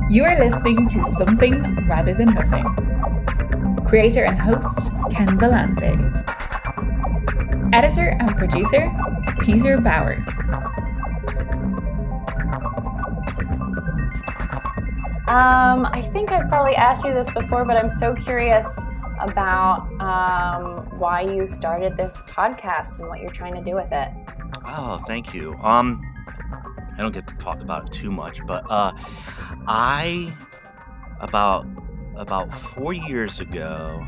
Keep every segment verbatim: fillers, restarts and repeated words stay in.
You are listening to Something Rather Than Nothing. Creator and host, Ken Vellante. Editor and producer, Peter Bauer. Um, I think I've probably asked you this before, but I'm so curious about um, why you started this podcast and what you're trying to do with it. Oh, thank you. Um, I don't get to talk about it too much, but uh, I about about four years ago,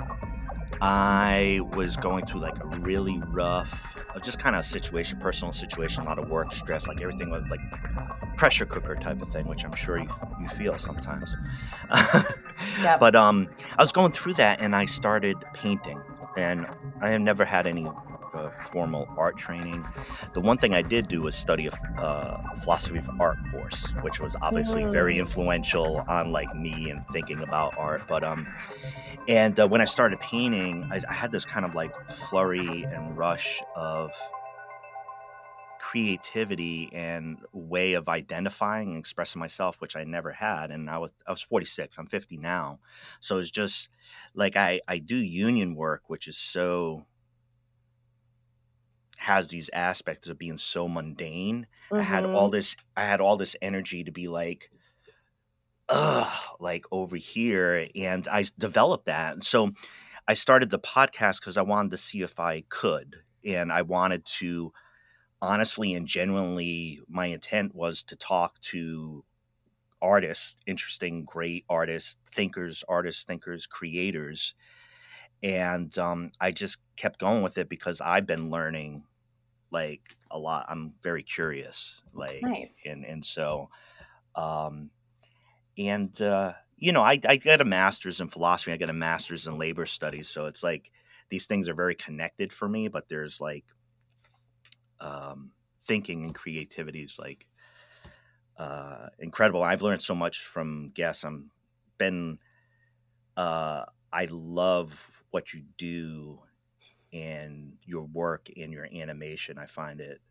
I was going through like a really rough, uh, just kind of situation, personal situation, a lot of work stress, like everything was like pressure cooker type of thing, which I'm sure you you feel sometimes. Yep. But um, I was going through that, and I started painting, and I have never had any uh, formal art training. The one thing I did do was study a uh, philosophy of art course, which was obviously Mm. very influential on like me and thinking about art. But um, and uh, when I started painting, I, I had this kind of like flurry and rush of creativity and way of identifying and expressing myself, which I never had. And I was I was forty-six. I'm fifty now, so it's just like I I do union work, which is so has these aspects of being so mundane. I had Mhm. all this I had all this energy to be like, ugh, like over here, and I s- developed that. And so I started the podcast because I wanted to see if I could, and I wanted to honestly and genuinely, my intent was to talk to artists, interesting, great artists, thinkers, artists, thinkers, creators. And um, I just kept going with it because I've been learning like a lot. I'm very curious, like, Nice. and, and so, um, and, uh, you know, I, I got a master's in philosophy. I got a master's in labor studies. So it's like, these things are very connected for me, but there's like, um, thinking and creativity is like uh, incredible. I've learned so much from guests. I'm been uh, I love what you do and your work and your animation. I find it.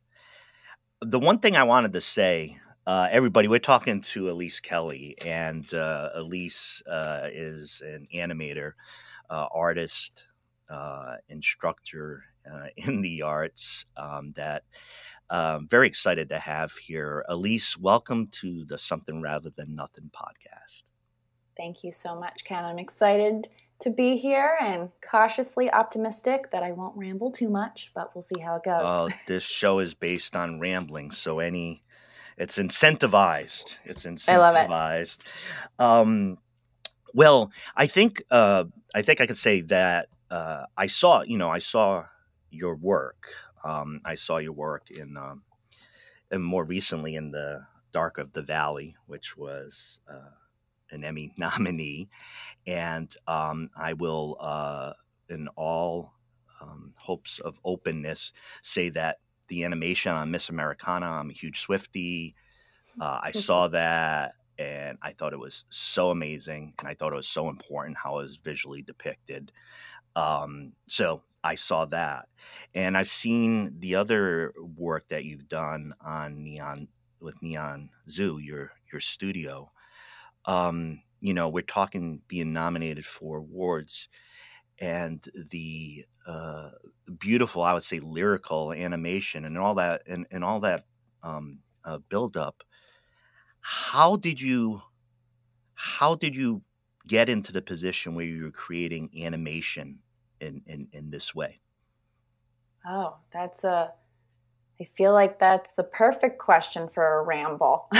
The one thing I wanted to say, uh, everybody, we're talking to Elise Kelly, and uh, Elise uh, is an animator, uh, artist, uh, instructor uh, in the arts um, that Um, very excited to have here. Elise, welcome to the Something Rather Than Nothing podcast. Thank you so much, Ken. I'm excited to be here and cautiously optimistic that I won't ramble too much, but we'll see how it goes. Uh, this show is based on rambling, so any it's incentivized. It's I love it. incentivized. Um, well, I think uh, I think I could say that uh, I saw, you know, I saw your work. Um, I saw your work in, um, and more recently in the Dark of the Valley, which was uh, an Emmy nominee. And um, I will, uh, in all um, hopes of openness, say that the animation on Miss Americana, I'm a huge Swiftie. Uh, I saw that and I thought it was so amazing. And I thought it was so important how it was visually depicted. Um, so I saw that. And I've seen the other work that you've done on Neon with Neon Zoo, your your studio. Um, you know, we're talking being nominated for awards and the uh, beautiful, I would say, lyrical animation and all that, and, and all that um, uh, build up. How did you, how did you get into the position where you were creating animation in, in, in this way? Oh, that's a, I feel like that's the perfect question for a ramble.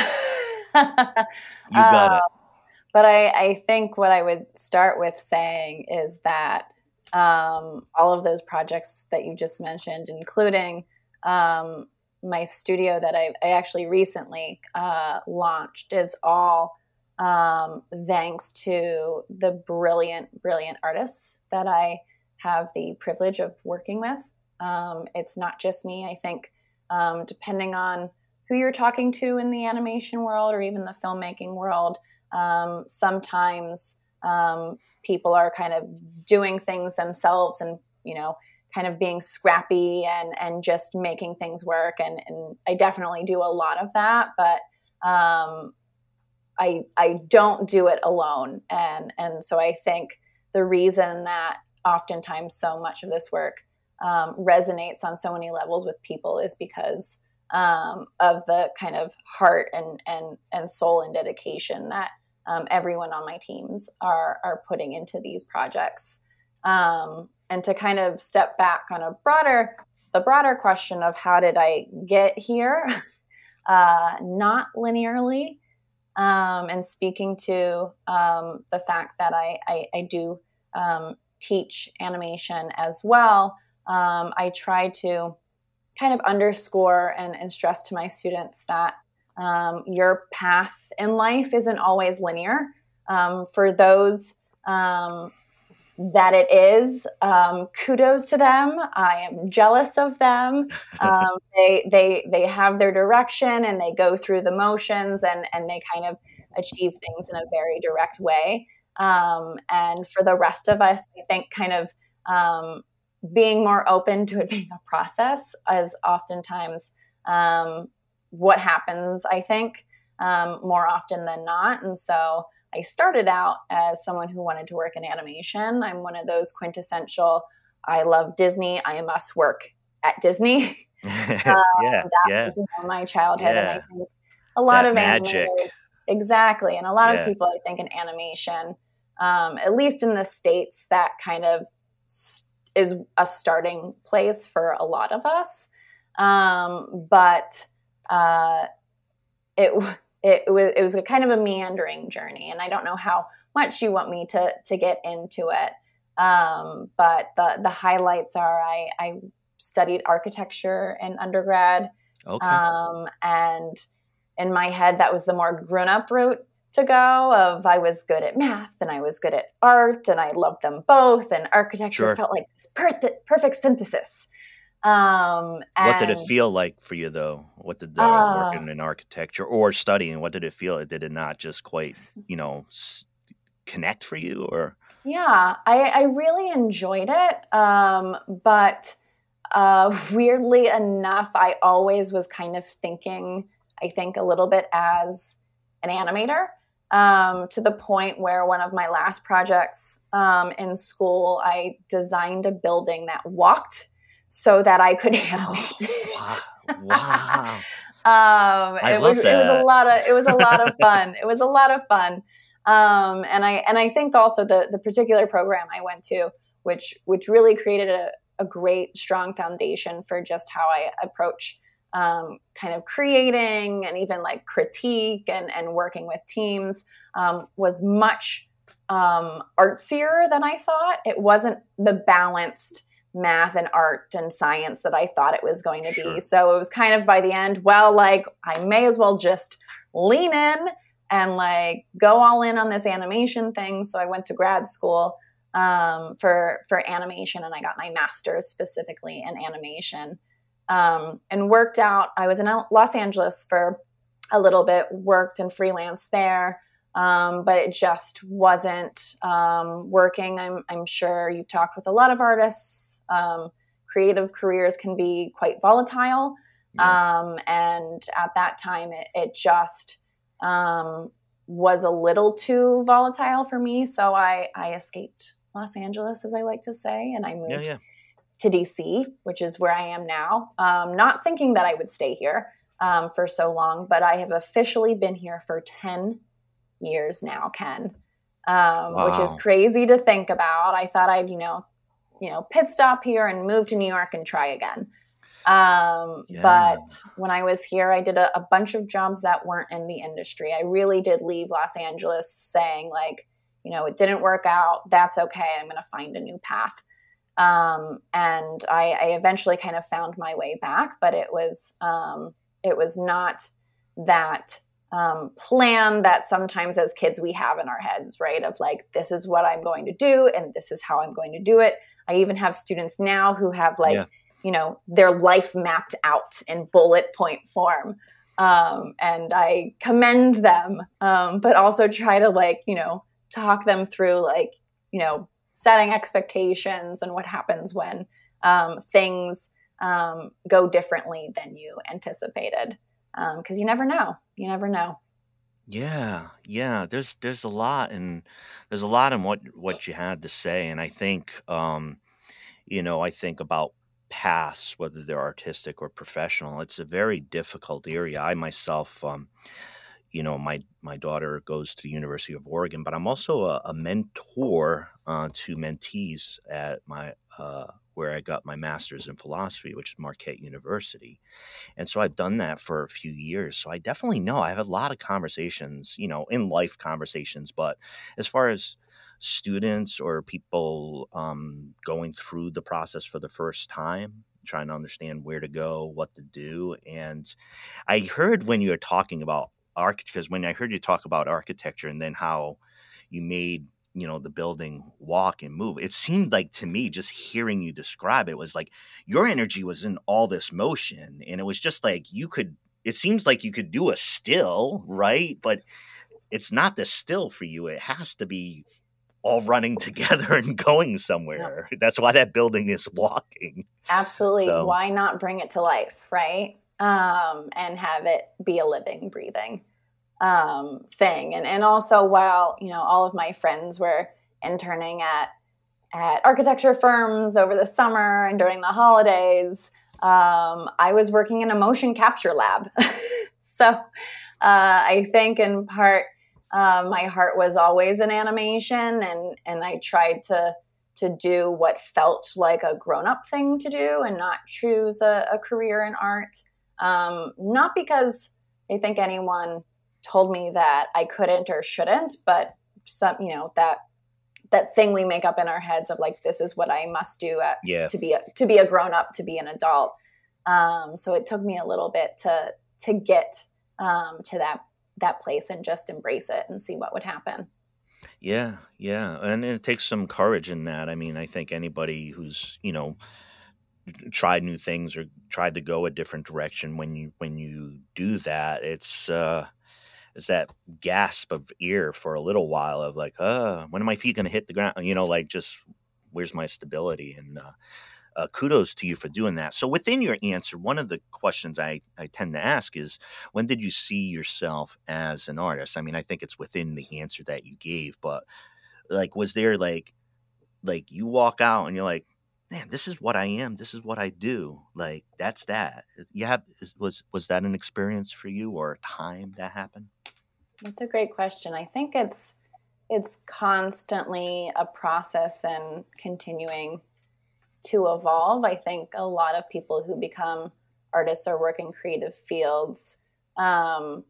You got uh, it. But I, I think what I would start with saying is that um, all of those projects that you just mentioned, including um, my studio that I, I actually recently uh, launched, is all um, thanks to the brilliant, brilliant artists that I have the privilege of working with. Um, it's not just me. I think um, depending on who you're talking to in the animation world or even the filmmaking world, um, sometimes um, people are kind of doing things themselves and, you know, kind of being scrappy and, and just making things work. And, and I definitely do a lot of that. But um, I I don't do it alone, and and so I think the reason that oftentimes so much of this work um, resonates on so many levels with people is because um, of the kind of heart and and and soul and dedication that um, everyone on my teams are are putting into these projects. Um, and to kind of step back on a broader the broader question of how did I get here, uh, not linearly. Um, and speaking to um, the fact that I, I, I do um, teach animation as well, um, I try to kind of underscore and, and stress to my students that um, your path in life isn't always linear. Um, for those um, that it is, um, kudos to them. I am jealous of them. Um, they they they have their direction and they go through the motions and and they kind of achieve things in a very direct way. Um, and for the rest of us, I think kind of um, being more open to it being a process is oftentimes um, what happens, I think, um, more often than not. And so I started out as someone who wanted to work in animation. I'm one of those quintessential, I love Disney, I must work at Disney. um, yeah, that yeah. was, you know, my childhood. Yeah. And I think a lot That of magic. animators, exactly. And a lot Yeah. of people, I think, in animation, um, at least in the States, that kind of s- is a starting place for a lot of us. Um, but uh, it It, it was it was a kind of a meandering journey, and I don't know how much you want me to to get into it. Um, but the the highlights are I, I studied architecture in undergrad, Okay. um, and in my head that was the more grown up route to go. Of I was good at math and I was good at art, and I loved them both. And architecture Sure. felt like this perfect perfect synthesis. Um, What did it and feel like for you, though? What did the uh, working in architecture or studying? What did it feel? Did it not just quite, you know, s- connect for you, or? Yeah, I, I really enjoyed it. Um, but uh, weirdly enough, I always was kind of thinking, I think, a little bit as an animator, um, to the point where one of my last projects um, in school, I designed a building that walked so that I could animate Oh, it. wow! um, I it love was it was a that. lot of it was a lot of fun. It was a lot of fun. Um, and I and I think also the the particular program I went to, which which really created a, a great strong foundation for just how I approach um, kind of creating and even like critique and and working with teams, um, was much um, artsier than I thought. It wasn't the balanced math and art and science that I thought it was going to be. Sure. So it was kind of by the end, well, like I may as well just lean in and like go all in on this animation thing. So I went to grad school um, for for animation, and I got my master's specifically in animation, um, and worked out. I was in Los Angeles for a little bit, worked and freelance there, um, but it just wasn't um, working. I'm, I'm sure you've talked with a lot of artists. Um, creative careers can be quite volatile. Yeah. Um, and at that time, it, it just um, was a little too volatile for me. So I, I escaped Los Angeles, as I like to say, and I moved Yeah, yeah. to D C, which is where I am now. Um, not thinking that I would stay here um, for so long, but I have officially been here for ten years now, Ken, um, which is Wow. crazy to think about. I thought I'd, you know, you know, pit stop here and move to New York and try again. Um, Yeah. But when I was here, I did a, a bunch of jobs that weren't in the industry. I really did leave Los Angeles saying like, you know, it didn't work out. That's okay. I'm going to find a new path. Um, and I, I eventually kind of found my way back, but it was, um, it was not that um, plan that sometimes as kids we have in our heads, right? Of like, this is what I'm going to do, and this is how I'm going to do it. I even have students now who have like, Yeah. you know, their life mapped out in bullet point form. Um, and I commend them, um, but also try to like, you know, talk them through like, you know, setting expectations and what happens when um, things um, go differently than you anticipated. Because um, you never know. You never know. Yeah, yeah. There's there's a lot, and there's a lot in what what you had to say, and I think um, you know, I think about paths, whether they're artistic or professional. It's a very difficult area. I myself, um, you know, my my daughter goes to the University of Oregon, but I'm also a, a mentor uh, to mentees at my uh, where I got my master's in philosophy, which is Marquette University. And so I've done that for a few years. So I definitely know I have a lot of conversations, you know, in life conversations. But as far as students or people um, going through the process for the first time, trying to understand where to go, what to do. And I heard when you were talking about arch, because when I heard you talk about architecture and then how you made, you know, the building walk and move, it seemed like to me, just hearing you describe it, was like your energy was in all this motion. And it was just like you could, it seems like you could do a still, right? But it's not the still for you. It has to be all running together and going somewhere. Yep. That's why that building is walking. Absolutely. So, why not bring it to life, right? Um, and have it be a living, breathing um, thing. And and also, while you know all of my friends were interning at at architecture firms over the summer and during the holidays, um, I was working in a motion capture lab. so uh, I think in part uh, my heart was always in animation, and and I tried to to do what felt like a grown-up thing to do and not choose a, a career in art. Um, not because I think anyone told me that I couldn't or shouldn't, but some, you know, that that thing we make up in our heads of like, this is what I must do at, yeah. to be a, to be a grown-up, to be an adult. Um, so it took me a little bit to to get um, to that that place and just embrace it and see what would happen. Yeah, yeah. And it takes some courage in that. I mean, I think anybody who's, you know, tried new things or tried to go a different direction, when you when you do that, it's uh it's that gasp of ear for a little while of like, uh when are my feet gonna hit the ground, you know, like, just where's my stability? And uh, uh kudos to you for doing that. So within your answer, one of the questions I I tend to ask is, when did you see yourself as an artist? I mean, I think it's within the answer that you gave, but like, was there like like you walk out and you're like, man, this is what I am. This is what I do. Like, that's that. You have, was, was that an experience for you, or a time that happened? That's a great question. I think it's, it's constantly a process and continuing to evolve. I think a lot of people who become artists or work in creative fields um,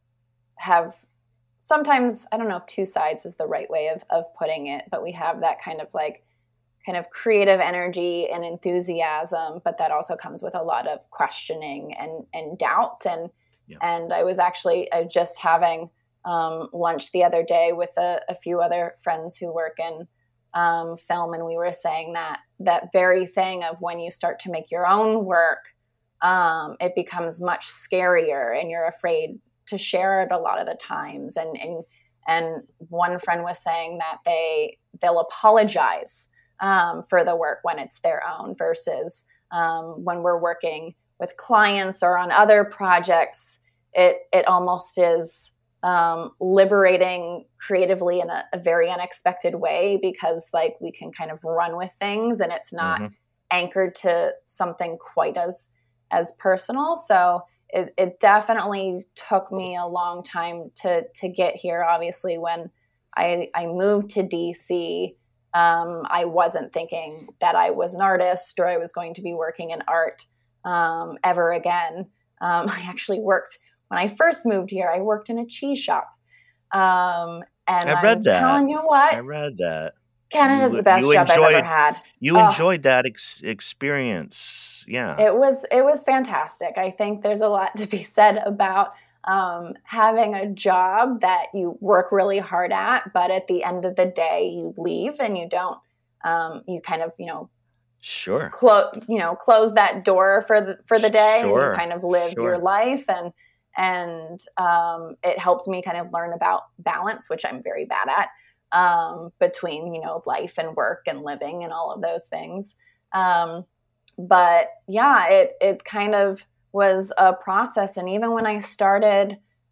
have sometimes, I don't know if two sides is the right way of, of putting it, but we have that kind of like, kind of creative energy and enthusiasm, but that also comes with a lot of questioning and, and doubt. And, yeah. and I was actually I was just having um, lunch the other day with a, a few other friends who work in um, film. And we were saying that that very thing of when you start to make your own work, um, it becomes much scarier and you're afraid to share it a lot of the times. And, and, and one friend was saying that they, they'll apologize Um, for the work when it's their own, versus um, when we're working with clients or on other projects, it it almost is um, liberating creatively in a, a very unexpected way, because like we can kind of run with things and it's not mm-hmm. anchored to something quite as as personal. So it, it definitely took me a long time to to get here. Obviously, when I I moved to D C, Um, I wasn't thinking that I was an artist or I was going to be working in art um, ever again. Um, I actually worked, when I first moved here, I worked in a cheese shop. Um, and I read I'm that. telling you what, I read that. Canada's you, the best job enjoyed, I've ever had. You oh, enjoyed that ex- experience. Yeah. It was, it was fantastic. I think there's a lot to be said about Um, having a job that you work really hard at, but at the end of the day, you leave and you don't, um, you kind of, you know, sure, close, you know, close that door for the, for the day sure. and you kind of live sure. your life. And, and, um, it helped me kind of learn about balance, which I'm very bad at, um, between, you know, life and work and living and all of those things. Um, but yeah, it, it kind of was a process. And even when I started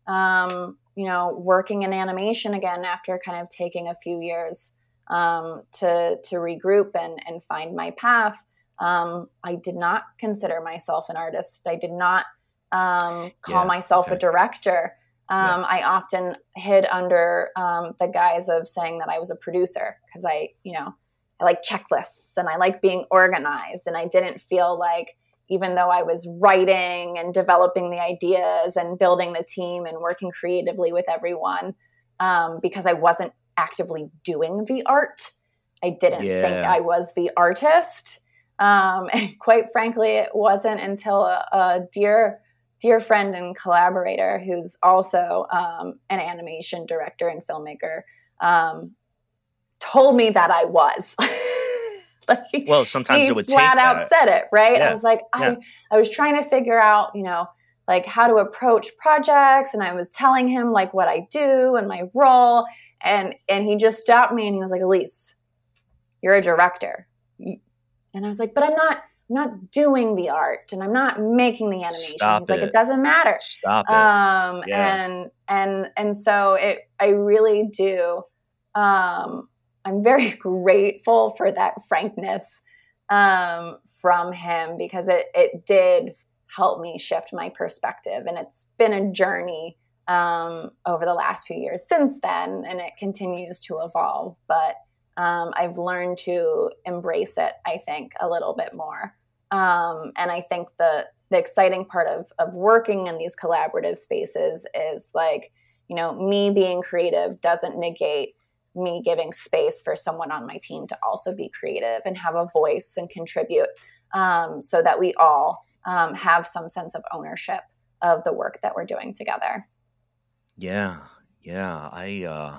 um, you know, working in animation again after kind of taking a few years um, to to regroup and and find my path. Um, I did not consider myself an artist. I did not um, call Yeah, myself okay. a director. Um, Yeah. I often hid under um, the guise of saying that I was a producer because I, you know, I like checklists and I like being organized. And I didn't feel like, even though I was writing and developing the ideas and building the team and working creatively with everyone, um, because I wasn't actively doing the art, I didn't think Yeah. I was the artist. Um, and quite frankly, it wasn't until a, a dear dear friend and collaborator who's also um, an animation director and filmmaker um, told me that I was. Like, Well, sometimes he it would flat take out that. said it, right? Yeah, I was like, yeah. I, I was trying to figure out, you know, like how to approach projects, and I was telling him like what I do and my role, and and he just stopped me and he was like, Elise, you're a director. And I was like, but I'm not. I'm not doing the art and I'm not making the animation. Stop He's like, it. it doesn't matter. Stop it. Um, Yeah. and, and, and so it, I really do. Um, I'm very grateful for that frankness, um, from him, because it, it did help me shift my perspective. And it's been a journey, um, over the last few years since then, and it continues to evolve, but Um, I've learned to embrace it, I think, a little bit more. Um, and I think the the exciting part of of working in these collaborative spaces is, like, you know, me being creative doesn't negate me giving space for someone on my team to also be creative and have a voice and contribute, um, so that we all um, have some sense of ownership of the work that we're doing together. Yeah. Yeah. I, uh,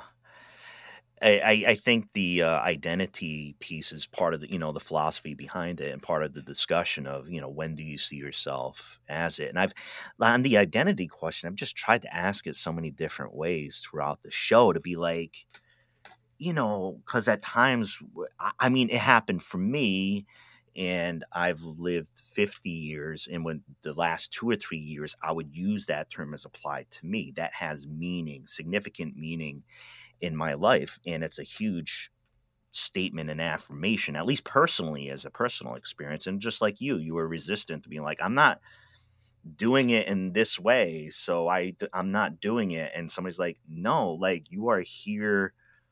I, I I think the uh, identity piece is part of the, you know, the philosophy behind it and part of the discussion of, you know, when do you see yourself as it? And I've, on the identity question, I've just tried to ask it so many different ways throughout the show to be like, you know, because at times, w- I I mean, it happened for me, and I've lived fifty years. And when the last two or three years, I would use that term as applied to me. That has meaning, significant meaning in my life. And it's a huge statement and affirmation, at least personally, as a personal experience. And just like you, you were resistant to being like, I'm not doing it in this way, so I, I'm not doing it. And somebody's like, no, like, you are here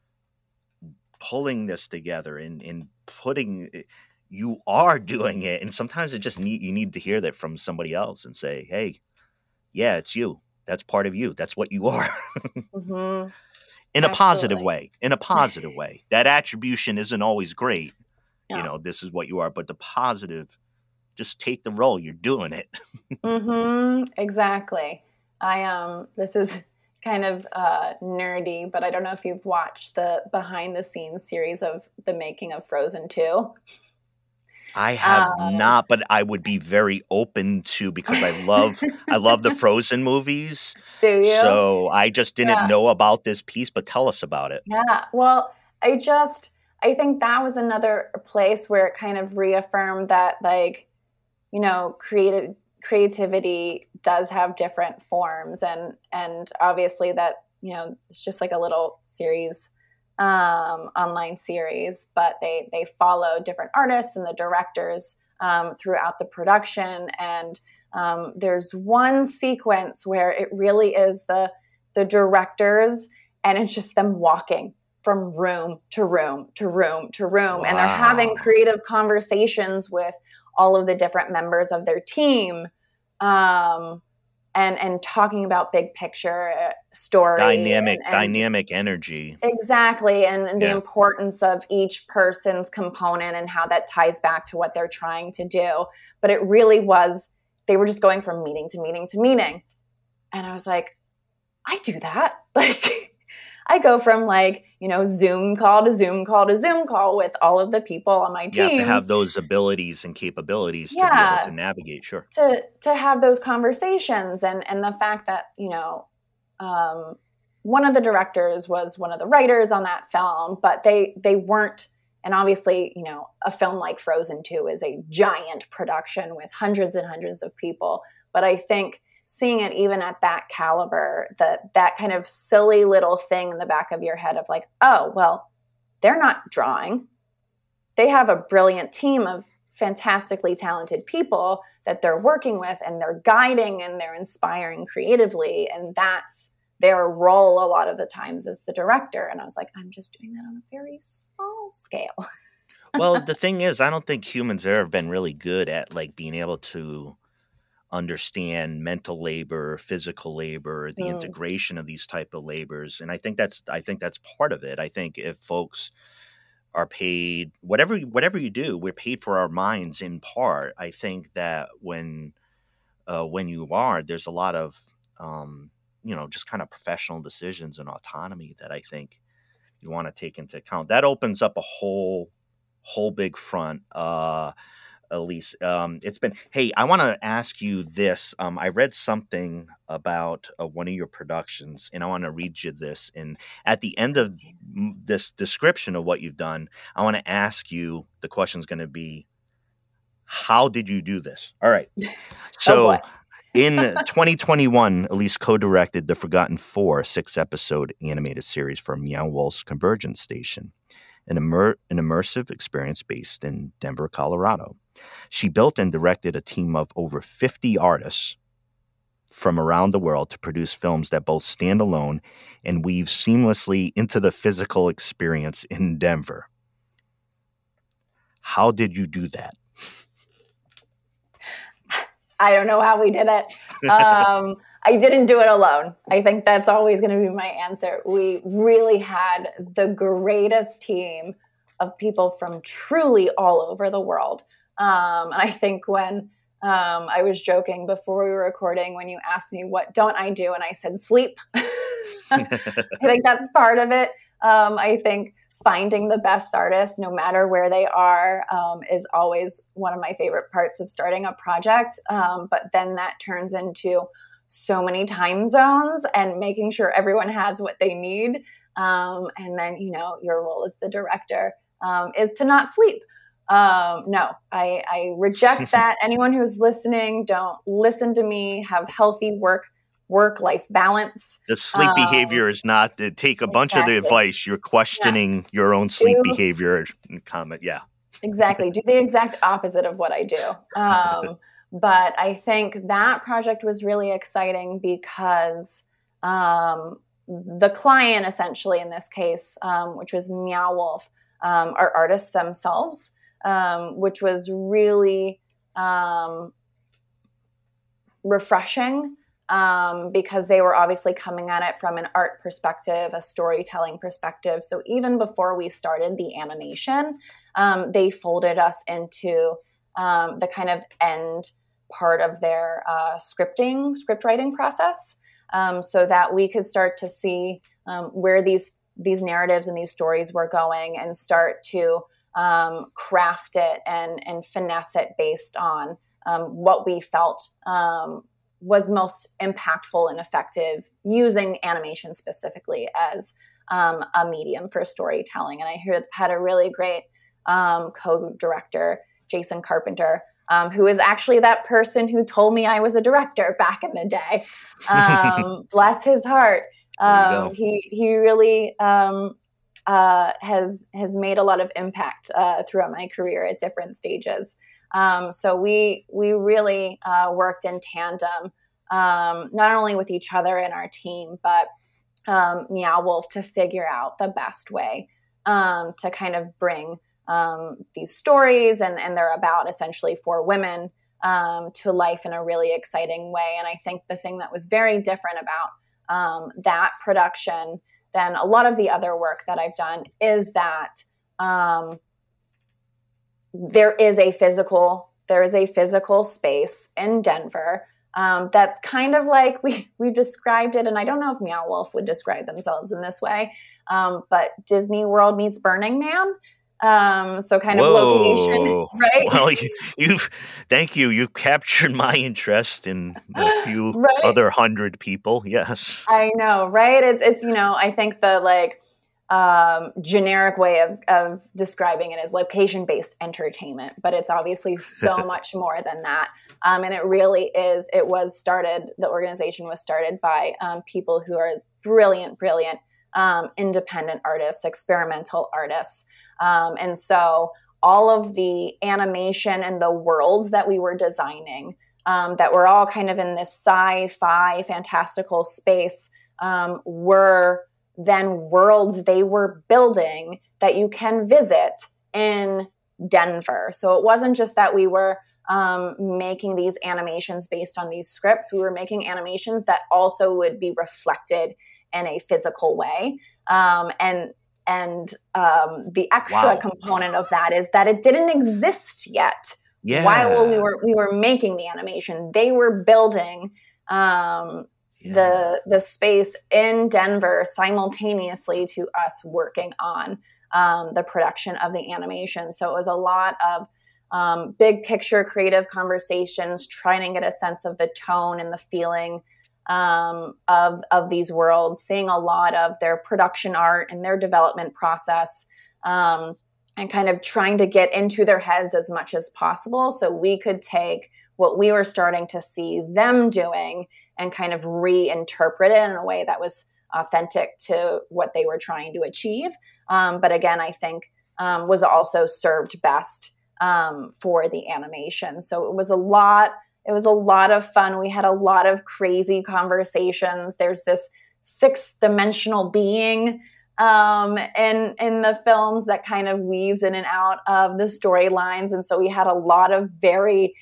pulling this together and, and putting it, you are doing it. And sometimes it just need, you need to hear that from somebody else and say, hey, yeah, it's you. That's part of you. That's what you are. Mm-hmm. In a positive Absolutely. way, in a positive way. That attribution isn't always great. Yeah. You know, this is what you are, but the positive, just take the role. You're doing it. Mm-hmm. Exactly. I um. This is kind of uh, nerdy, but I don't know if you've watched the behind the scenes series of the making of Frozen two. I have Um, not, but I would be very open to, because I love I love the Frozen movies. do you? So I just didn't Yeah. know about this piece, but tell us about it. Yeah. Well, I just I think that was another place where it kind of reaffirmed that, like, you know, creative creativity does have different forms, and and obviously that, you know, it's just like a little series, um, online series, but they they follow different artists and the directors um, throughout the production. And um, there's one sequence where it really is the the directors, and it's just them walking from room to room to room to room, and they're having Wow. creative conversations with all of the different members of their team, um, and and talking about big picture uh, story, Dynamic, and, and dynamic energy. exactly, and, and the Yeah. importance of each person's component and how that ties back to what they're trying to do. But it really was, they were just going from meeting to meeting to meeting, and I was like, I do that. Like, I go from, like, you know, Zoom call to Zoom call to Zoom call with all of the people on my You have to have teams those abilities and capabilities to be able Yeah. to navigate. Sure. to to have those conversations. and and the fact that, you know, um, one of the directors was one of the writers on that film, but they they weren't. And obviously, you know, a film like Frozen two is a giant production with hundreds and hundreds of people. But I think seeing it even at that caliber, that that kind of silly little thing in the back of your head of like, oh, well, they're not drawing. They have a brilliant team of fantastically talented people that they're working with, and they're guiding and they're inspiring creatively. And that's their role a lot of the times as the director. And I was like, I'm just doing that on a very small scale. Well, the thing is, I don't think humans have ever been really good at like being able to understand mental labor, physical labor, the mm. integration of these type of labors. And I think that's, I think that's part of it. I think if folks are paid, whatever, whatever you do, we're paid for our minds in part. I think that when, uh, when you are, there's a lot of, um, you know, just kind of professional decisions and autonomy that I think you want to take into account. That opens up a whole, whole big front. Uh, Elise, um, it's been, hey, I want to ask you this. Um, I read something about uh, one of your productions, and I want to read you this. And at the end of this description of what you've done, I want to ask you, the question's going to be, how did you do this? All right. So oh in twenty twenty-one, Elise co-directed The Forgotten Four, six-episode animated series for Meow Wolf's Convergence Station, an, immer- an immersive experience based in Denver, Colorado. She built and directed a team of over fifty artists from around the world to produce films that both stand alone and weave seamlessly into the physical experience in Denver. How did you do that? I don't know how we did it. Um, I didn't do it alone. I think that's always going to be my answer. We really had the greatest team of people from truly all over the world. Um, and I think when um, I was joking before we were recording, when you asked me, what don't I do? And I said, sleep. I think that's part of it. Um, I think finding the best artists, no matter where they are, um, is always one of my favorite parts of starting a project. Um, but then that turns into so many time zones and making sure everyone has what they need. Um, and then, you know, your role as the director um, is to not sleep. Um, no, I, I reject that. Anyone who's listening, don't listen to me, have healthy work, work-life balance. The sleep um, behavior is not to take a bunch exactly. of the advice. You're questioning yeah. your own sleep do, behavior and comment. Yeah, exactly. Do the exact opposite of what I do. Um, but I think that project was really exciting because, um, the client essentially in this case, um, which was Meow Wolf, um, are artists themselves. Um, which was really um, refreshing um, because they were obviously coming at it from an art perspective, a storytelling perspective. So even before we started the animation, um, they folded us into um, the kind of end part of their uh, scripting, script writing process, um, so that we could start to see um, where these these narratives and these stories were going and start to Um, craft it and and finesse it based on um, what we felt um, was most impactful and effective using animation specifically as um, a medium for storytelling. And I heard, had a really great um, co-director, Jason Carpenter, um, who is actually that person who told me I was a director back in the day. Um, bless his heart. Um, he he really um, Uh, has has made a lot of impact uh, throughout my career at different stages. Um, so we we really uh, worked in tandem, um, not only with each other and our team, but um, Meow Wolf to figure out the best way um, to kind of bring um, these stories and, and they're about essentially for women um, to life in a really exciting way. And I think the thing that was very different about um, that production than a lot of the other work that I've done is that um, there is a physical, there is a physical space in Denver um, that's kind of like we we've described it, and I don't know if Meow Wolf would describe themselves in this way, um, but Disney World meets Burning Man. Um, so kind of Whoa. Location, right? Well, you, you've, thank you. You've captured my interest in a few right? other hundred people. Yes. I know, right? It's, it's, you know, I think the like, um, generic way of, of describing it as location-based entertainment, but it's obviously so much more than that. Um, and it really is, it was started, the organization was started by um, people who are brilliant, brilliant um, independent artists, experimental artists. Um, and so all of the animation and the worlds that we were designing, um, that were all kind of in this sci-fi fantastical space, um, were then worlds they were building that you can visit in Denver. So it wasn't just that we were um, making these animations based on these scripts. We were making animations that also would be reflected in a physical way. Um, and and um, the extra Wow. component of that is that it didn't exist yet. Yeah. While we were we were making the animation, they were building um, Yeah. the the space in Denver simultaneously to us working on um, the production of the animation. So it was a lot of um, big picture creative conversations, trying to get a sense of the tone and the feeling um, of of these worlds, seeing a lot of their production art and their development process, um, and kind of trying to get into their heads as much as possible so we could take what we were starting to see them doing and kind of reinterpret it in a way that was authentic to what they were trying to achieve. Um, but again, I think um, was also served best um, for the animation. So it was a lot, it was a lot of fun. We had a lot of crazy conversations. There's this sixth dimensional being um, in, in the films that kind of weaves in and out of the storylines. And so we had a lot of very,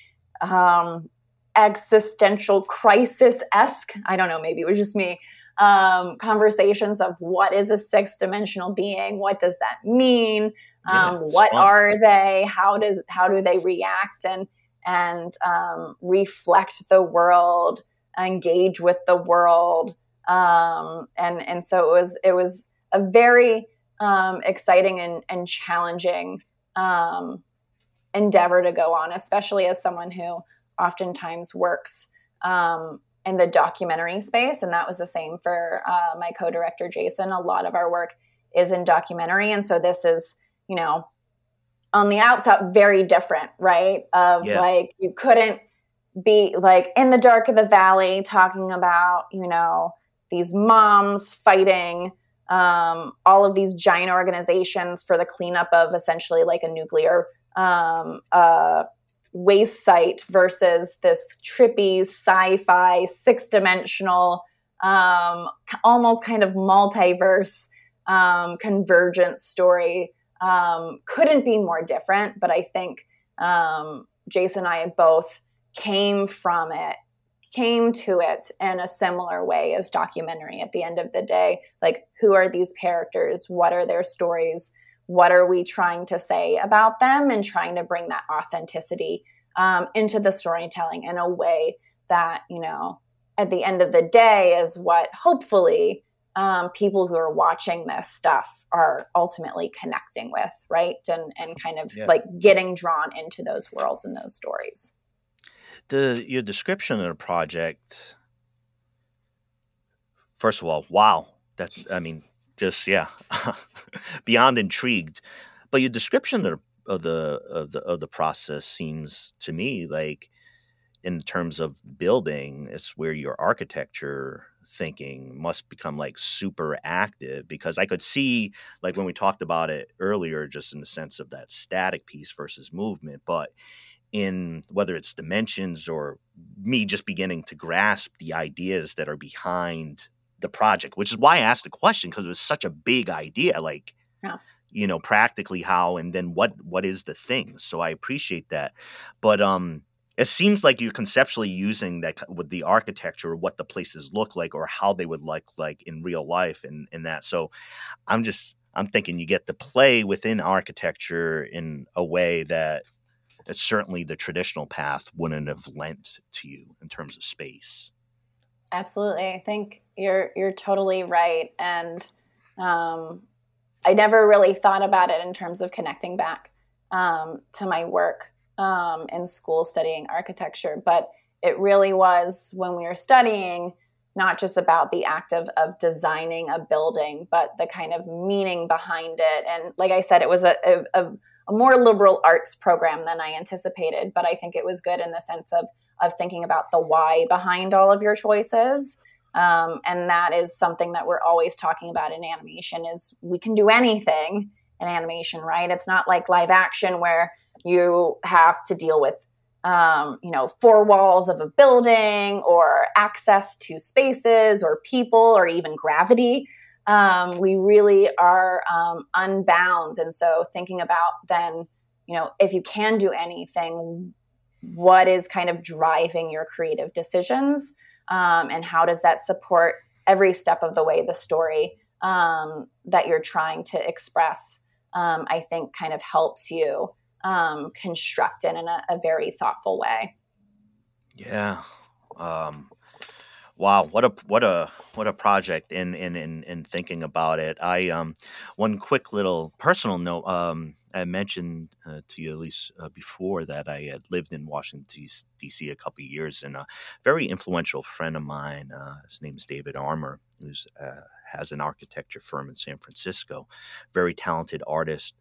um, existential crisis-esque, I don't know, maybe it was just me, um, conversations of what is a sixth dimensional being? What does that mean? Um, Yeah, what fun. are they? How does, how do they react and, and, um, reflect the world, engage with the world? Um, and, and so it was, it was a very, um, exciting and, and challenging, um, endeavor to go on, especially as someone who oftentimes works um, in the documentary space. And that was the same for uh, my co-director, Jason. A lot of our work is in documentary. And so this is, you know, on the outside, very different, right? Of Yeah. like, you couldn't be like in the dark of the valley talking about, you know, these moms fighting um, all of these giant organizations for the cleanup of essentially like a nuclear um, uh, waste site versus this trippy sci-fi six-dimensional um, almost kind of multiverse um, convergent story. Um, couldn't be more different, but I think um, Jason and I both came from it, came to it in a similar way as documentary at the end of the day. Like, who are these characters? What are their stories? What are we trying to say about them, and trying to bring that authenticity um, into the storytelling in a way that, you know, at the end of the day is what hopefully um, people who are watching this stuff are ultimately connecting with, right? And, and kind of Yeah. like getting drawn into those worlds and those stories. The your description of the project, first of all, wow. That's, I mean, just, yeah, beyond intrigued. But your description of, of the of the of the process seems to me like, in terms of building, it's where your architecture thinking must become like super active, because I could see, like when we talked about it earlier, just in the sense of that static piece versus movement, but in whether it's dimensions or me just beginning to grasp the ideas that are behind the project, which is why I asked the question, because it was such a big idea, like, Yeah. you know, practically how, and then what, what is the thing? So I appreciate that. But, um, it seems like you're conceptually using that with the architecture, what the places look like or how they would look like in real life, and, and that. So I'm just, I'm thinking you get to play within architecture in a way that, that certainly the traditional path wouldn't have lent to you in terms of space. Absolutely. I think you're you're totally right. And um, I never really thought about it in terms of connecting back um, to my work um, in school studying architecture. But it really was when we were studying not just about the act of, of designing a building, but the kind of meaning behind it. And like I said, it was a, a, a more liberal arts program than I anticipated, but I think it was good in the sense of, of thinking about the why behind all of your choices. Um, and that is something that we're always talking about in animation is we can do anything in animation, right? It's not like live action where you have to deal with Um, you know, four walls of a building or access to spaces or people or even gravity. Um, we really are um, unbound. And so thinking about then, you know, if you can do anything, what is kind of driving your creative decisions? Um, and how does that support every step of the way the story um, that you're trying to express, um, I think kind of helps you Um, construct it in a, a very thoughtful way. Yeah. Um, wow. What a what a what a project. In in in in thinking about it, I um one quick little personal note. Um, I mentioned uh, to you at least uh, before that I had lived in Washington D C a couple of years, and a very influential friend of mine. Uh, his name is David Armour, who's uh, has an architecture firm in San Francisco. Very talented artist.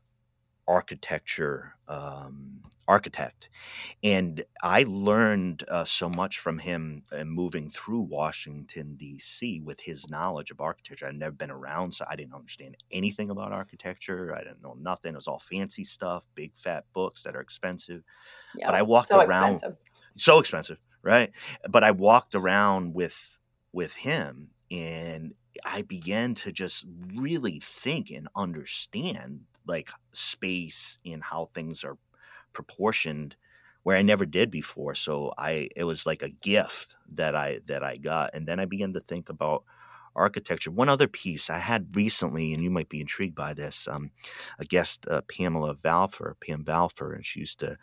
Architecture um, architect, and I learned uh, so much from him uh, moving through Washington D C with his knowledge of architecture. I'd never been around, so I didn't understand anything about architecture. I didn't know nothing. It was all fancy stuff, big fat books that are expensive. Yeah, but I walked so around expensive. so expensive, right? But I walked around with with him, and I began to just really think and understand like space and how things are proportioned where I never did before. So I, it was like a gift that I, that I got. And then I began to think about architecture. One other piece I had recently, and you might be intrigued by this, um, a guest, uh, Pamela Valfer, Pam Valfer, and she used to,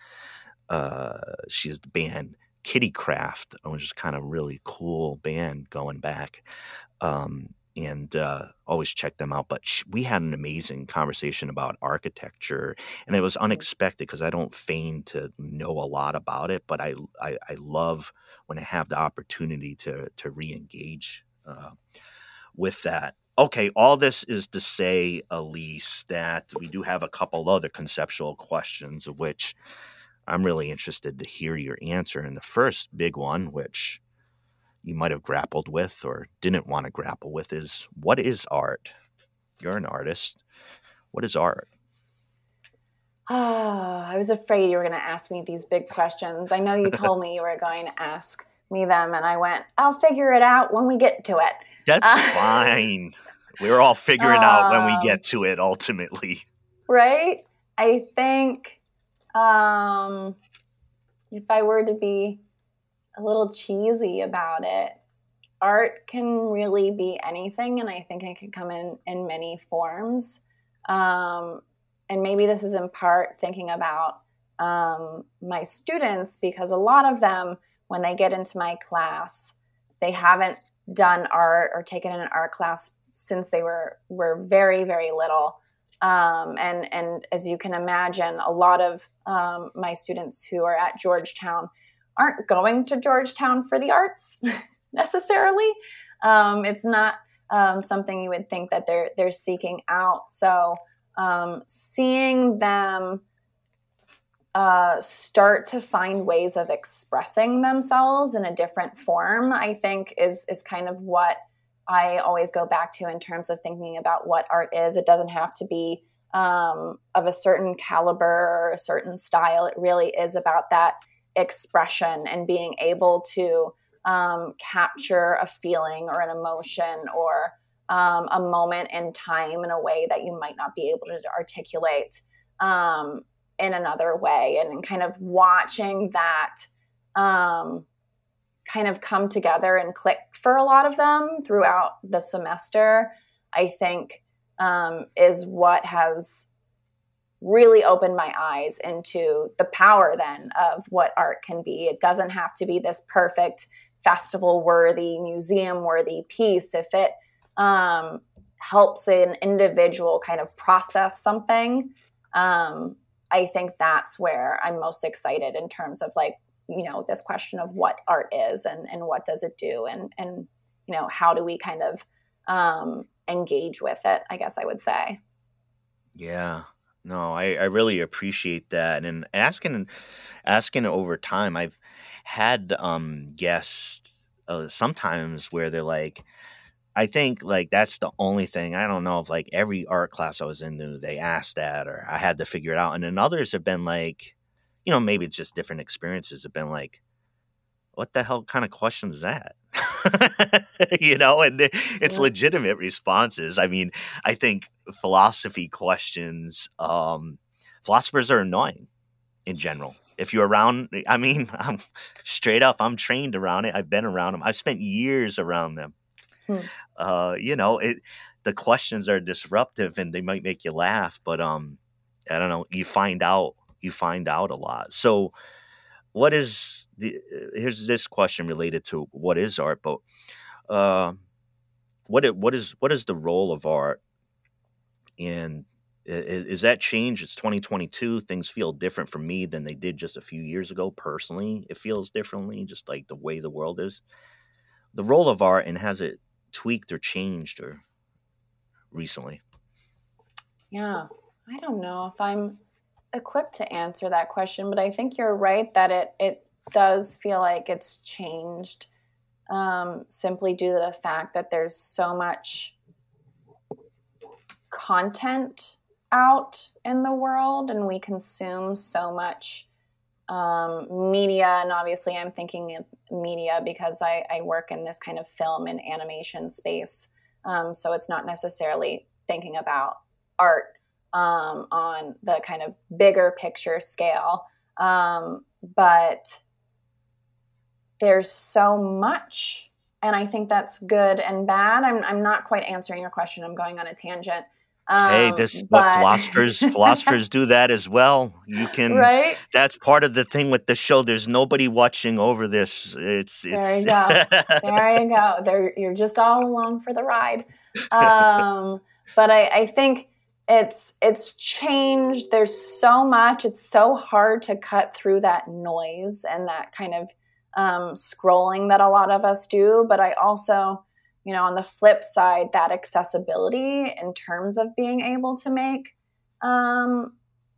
uh, she's the band Kitty Craft, which is kind of really cool band going back. Um, and uh, always check them out. But sh- we had an amazing conversation about architecture, and it was unexpected because I don't feign to know a lot about it, but I, I, I love when I have the opportunity to to re-engage uh, with that. Okay, all this is to say, Elise, that we do have a couple other conceptual questions, of which I'm really interested to hear your answer. And the first big one, which you might have grappled with or didn't want to grapple with, is what is art? You're an artist. What is art? Oh, I was afraid you were going to ask me these big questions. I know you told me you were going to ask me them, and I went, I'll figure it out when we get to it. That's uh, fine. We're all figuring um, out when we get to it, ultimately. Right? I think um, if I were to be a little cheesy about it, art can really be anything, and I think it can come in in many forms. Um, and maybe this is in part thinking about um, my students, because a lot of them, when they get into my class, they haven't done art or taken an art class since they were were very, very little. Um, and and as you can imagine, a lot of um, my students who are at Georgetown aren't going to Georgetown for the arts necessarily. Um, it's not um, something you would think that they're they're seeking out. So um, seeing them uh, start to find ways of expressing themselves in a different form, I think is is kind of what I always go back to in terms of thinking about what art is. It doesn't have to be um, of a certain caliber or a certain style. It really is about that expression and being able to um, capture a feeling or an emotion or um, a moment in time in a way that you might not be able to articulate um, in another way, and kind of watching that um, kind of come together and click for a lot of them throughout the semester, I think um, is what has really opened my eyes into the power then of what art can be. It doesn't have to be this perfect festival-worthy, museum-worthy piece. If it um, helps an individual kind of process something, um, I think that's where I'm most excited in terms of like, you know, this question of what art is and, and what does it do, and, and you know, how do we kind of um, engage with it, I guess I would say. Yeah. No, I, I really appreciate that. And asking asking over time, I've had um guests uh, sometimes where they're like, I think like that's the only thing. I don't know if like every art class I was in, they asked that or I had to figure it out. And then others have been like, you know, maybe it's just different experiences have been like, what the hell kind of question is that? You know, and it's Yeah. legitimate responses. I mean, I think philosophy questions, um, philosophers are annoying in general. If you're around, I mean, I'm straight up, I'm trained around it. I've been around them. I've spent years around them. Hmm. Uh, you know, it, the questions are disruptive and they might make you laugh, but um, I don't know, you find out, you find out a lot. So what is the, here's this question related to what is art, but uh, what it, what is what is the role of art, and is, is that change? It's twenty twenty-two. Things feel different for me than they did just a few years ago. Personally, it feels differently, just like the way the world is. The role of art, and has it tweaked or changed or recently? Yeah, I don't know if I'm equipped to answer that question, but I think you're right that it it does feel like it's changed, um, simply due to the fact that there's so much content out in the world and we consume so much um, media. And obviously I'm thinking of media because I, I work in this kind of film and animation space. Um, so it's not necessarily thinking about art um, on the kind of bigger picture scale. Um, but there's so much, and I think that's good and bad. I'm, I'm not quite answering your question. I'm going on a tangent. Um, Hey, this but... look, philosophers philosophers do that as well. You can, right? That's part of the thing with the show. There's nobody watching over this. It's, it's there you go. There you go. There, you're just all along for the ride. Um, but I, I think it's it's changed. There's so much. It's so hard to cut through that noise and that kind of um, scrolling that a lot of us do. But I also, you know, on the flip side, that accessibility in terms of being able to make um,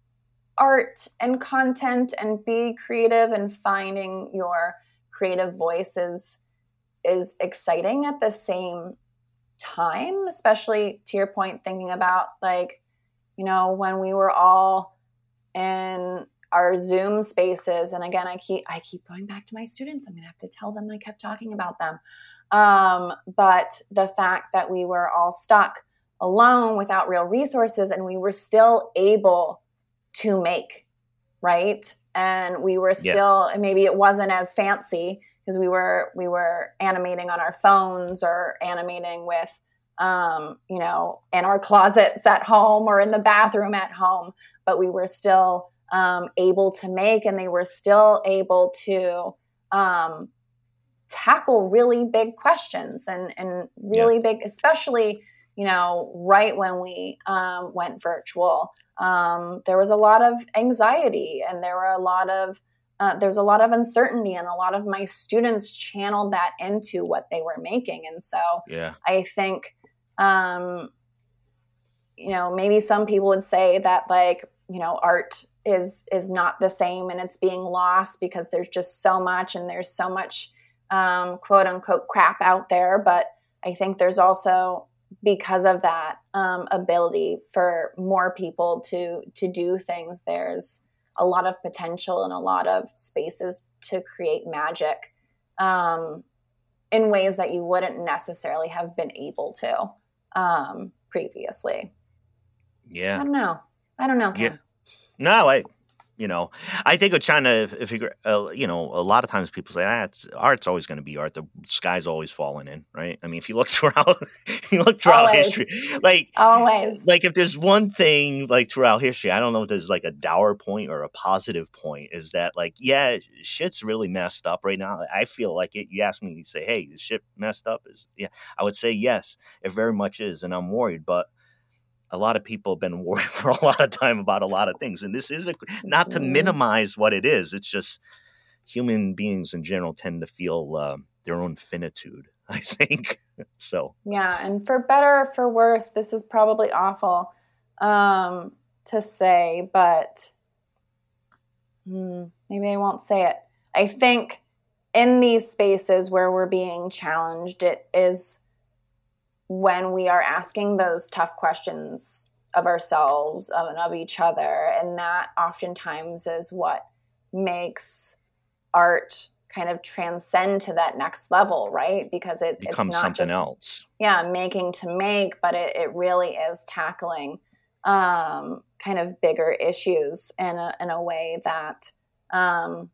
art and content and be creative and finding your creative voice is, is exciting at the same time, especially to your point, thinking about like, you know, when we were all in our Zoom spaces. And again, I keep, I keep going back to my students. I'm going to have to tell them I kept talking about them. Um, but the fact that we were all stuck alone without real resources and we were still able to make, right? And we were still, yeah. maybe it wasn't as fancy because we were, we were animating on our phones or animating with, um, you know, in our closets at home or in the bathroom at home, but we were still, um, able to make, and they were still able to, um, tackle really big questions and, and really yeah. big, especially, you know, right when we um, went virtual, um, there was a lot of anxiety and there were a lot of, uh, there's a lot of uncertainty, and a lot of my students channeled that into what they were making. And so yeah. I think, um, you know, maybe some people would say that like, you know, art is, is not the same and it's being lost because there's just so much and there's so much Um, quote unquote crap out there. But I think there's also, because of that um, ability for more people to, to do things, there's a lot of potential and a lot of spaces to create magic um, in ways that you wouldn't necessarily have been able to um, previously. Yeah. I don't know. I don't know, Ken. Yeah. No, I, You know, I think of trying to figure, uh, you know, a lot of times people say, ah, it's, art's always going to be art. The sky's always falling in, right? I mean, if you look throughout, you look throughout always. history, like, always, like if there's one thing like throughout history, I don't know if there's like a dour point or a positive point, is that like, yeah, shit's really messed up right now. I feel like it. You ask me, you say, hey, is shit messed up? Is yeah, I would say yes, it very much is, and I'm worried, but a lot of people have been worried for a lot of time about a lot of things. And this isn't not to minimize what it is. It's just human beings in general tend to feel uh, their own finitude. I think. So yeah, and for better or for worse, this is probably awful um, to say, but hmm, maybe I won't say it. I think in these spaces where we're being challenged, it is when we are asking those tough questions of ourselves and of each other, and that oftentimes is what makes art kind of transcend to that next level, right? Because it becomes it's not something just, else. Yeah, making to make, but it, it really is tackling um, kind of bigger issues in a, in a way that um,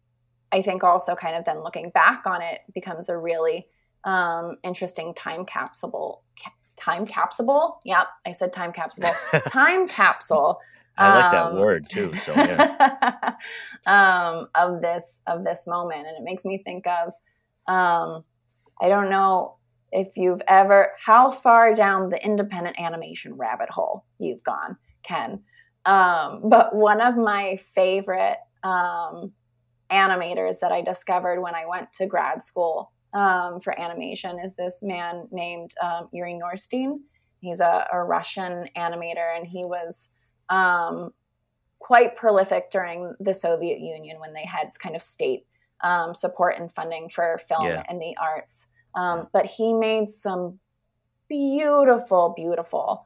I think also kind of then looking back on it becomes a really um, interesting time capsule. Ca- time capsule? Yep, I said time capsule. Time capsule. I like that um, word too. So yeah. um, of this of this moment, and it makes me think of um, I don't know if you've ever how far down the independent animation rabbit hole you've gone, Ken. Um, but one of my favorite um, animators that I discovered when I went to grad school um, for animation is this man named um, Yuri Norstein. He's a, a Russian animator, and he was um, quite prolific during the Soviet Union when they had kind of state um, support and funding for film Yeah. and the arts. Um, but he made some beautiful, beautiful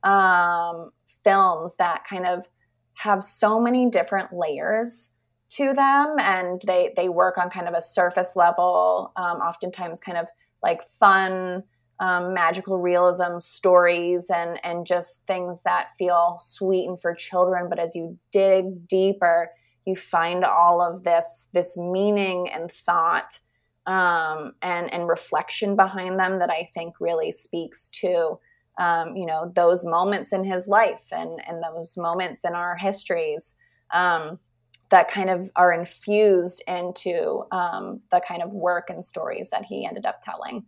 um, films that kind of have so many different layers to them, and they they work on kind of a surface level, um, oftentimes kind of like fun, um, magical realism stories, and and just things that feel sweet and for children. But as you dig deeper, you find all of this this meaning and thought um, and and reflection behind them that I think really speaks to um, you know those moments in his life and and those moments in our histories. Um, that kind of are infused into um, the kind of work and stories that he ended up telling.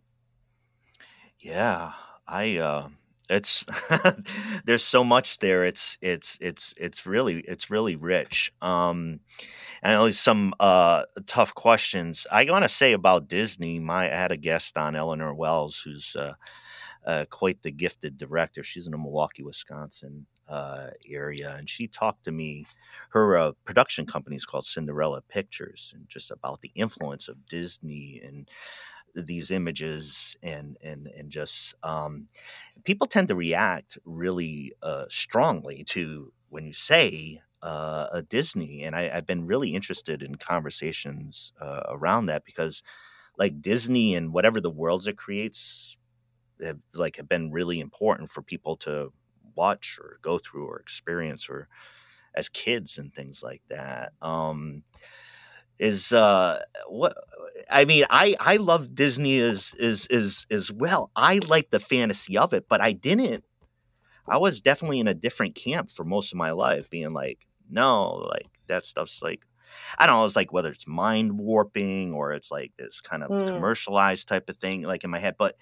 Yeah, I uh it's there's so much there. It's it's it's it's really it's really rich. Um and at least some uh tough questions. I want to say about Disney, my I had a guest on, Eleanor Wells, who's uh, uh quite the gifted director. She's in the Milwaukee, Wisconsin uh area, and she talked to me. Her uh, production company is called Cinderella Pictures, and just about the influence of Disney and these images and and and just um, people tend to react really uh, strongly to when you say uh, a Disney, and I, I've been really interested in conversations uh, around that because, like Disney and whatever the worlds it creates, have, like have been really important for people to watch or go through or experience or as kids and things like that. Um, is uh what I mean I I love Disney as is is as well. I like the fantasy of it, but I didn't I was definitely in a different camp for most of my life, being like, no, like that stuff's like I don't know, it's like whether it's mind warping or it's like this kind of Mm. commercialized type of thing like in my head. But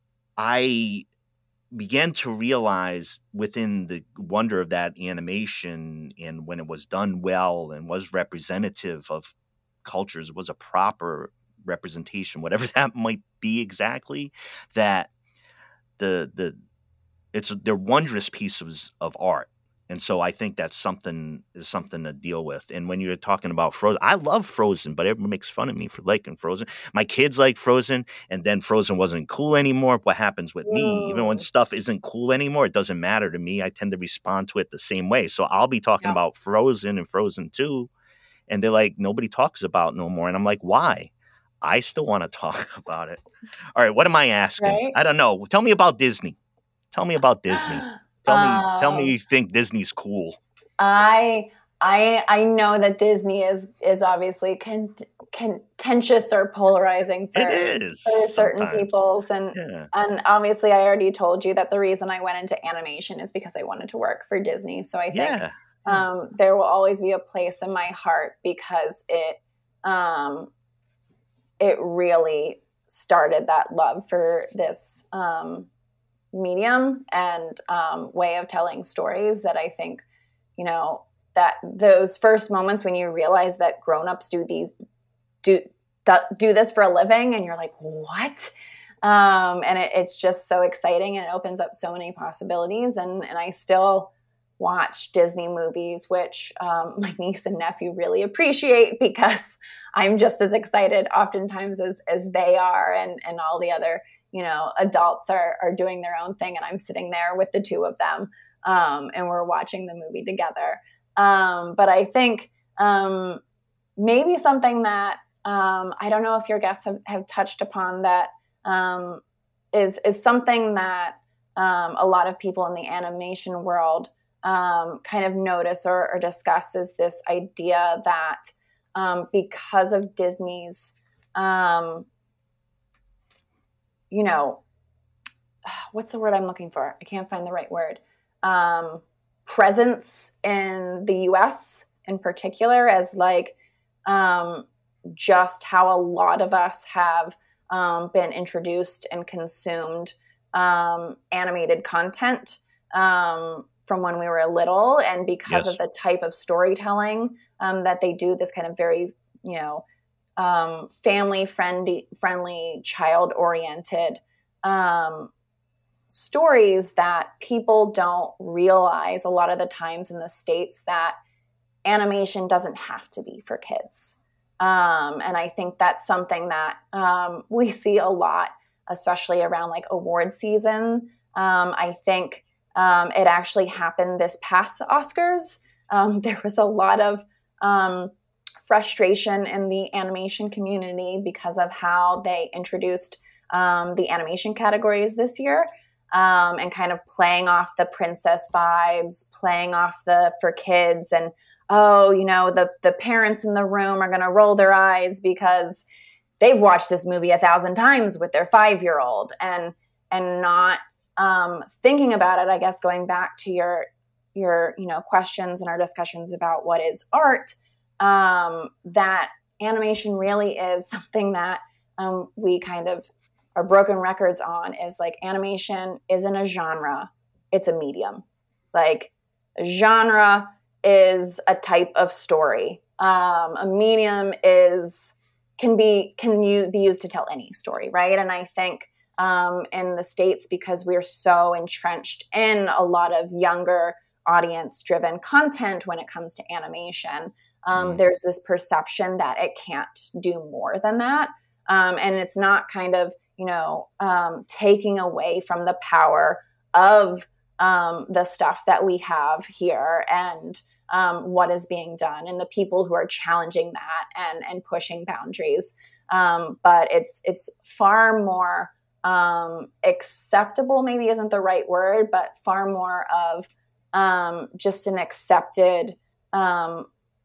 I began to realize within the wonder of that animation and when it was done well and was representative of cultures, was a proper representation, whatever that might be exactly, that the the it's they're wondrous pieces of art. And so I think that's something is something to deal with. And when you're talking about Frozen, I love Frozen, but everyone makes fun of me for liking Frozen. My kids like Frozen, and then Frozen wasn't cool anymore. What happens with me, even when Mm. stuff isn't cool anymore, it doesn't matter to me. I tend to respond to it the same way. So I'll be talking Yep. about Frozen and Frozen two, and they're like, nobody talks about it no more. And I'm like, why? I still want to talk about it. All right, what am I asking? Right? I don't know. Tell me about Disney. Tell me about Disney. Tell me, tell me Um, you think Disney's cool. I I I know that Disney is is obviously con- contentious or polarizing for, It is for certain sometimes. peoples, and Yeah. and obviously I already told you that the reason I went into animation is because I wanted to work for Disney. So I think Yeah. yeah. um, there will always be a place in my heart because it um, it really started that love for this um, medium and um, way of telling stories that I think, you know, that those first moments when you realize that grownups do these do that do this for a living, and you're like, what? Um, and it, it's just so exciting, and it opens up so many possibilities. And, and I still watch Disney movies, which um, my niece and nephew really appreciate, because I'm just as excited oftentimes as, as they are, and, and all the other, you know, adults are, are doing their own thing. And I'm sitting there with the two of them, um, and we're watching the movie together. Um, but I think um, maybe something that um, I don't know if your guests have, have touched upon that um, is, is something that um, a lot of people in the animation world um, kind of notice or, or discuss, is this idea that um, because of Disney's, um, you know, what's the word I'm looking for? I can't find the right word. Um, presence in the U S in particular, as like um, just how a lot of us have um, been introduced and consumed um, animated content um, from when we were little, and because Yes. of the type of storytelling um, that they do, this kind of very, you know, um, family friendly, friendly, child oriented um, stories, that people don't realize a lot of the times in the States that animation doesn't have to be for kids. Um, and I think that's something that um, we see a lot, especially around like award season. Um, I think um, it actually happened this past Oscars. Um, there was a lot of um, frustration in the animation community because of how they introduced um, the animation categories this year. Um, and kind of playing off the princess vibes, playing off the for kids, and oh, you know, the the parents in the room are going to roll their eyes because they've watched this movie a thousand times with their five-year-old, and and not um, thinking about it. I guess going back to your your you know questions and our discussions about what is art, um, that animation really is something that um, we kind of are broken records on, is like animation isn't a genre, it's a medium. Like a genre is a type of story. Um, a medium is can be can you be used to tell any story, right? And I think um, in the States, because we're so entrenched in a lot of younger audience-driven content when it comes to animation, um, mm. there's this perception that it can't do more than that, um, and it's not kind of you know, um, taking away from the power of um, the stuff that we have here, and um, what is being done, and the people who are challenging that and and pushing boundaries. Um, but it's it's far more um, acceptable, maybe isn't the right word, but far more of um, just an accepted um,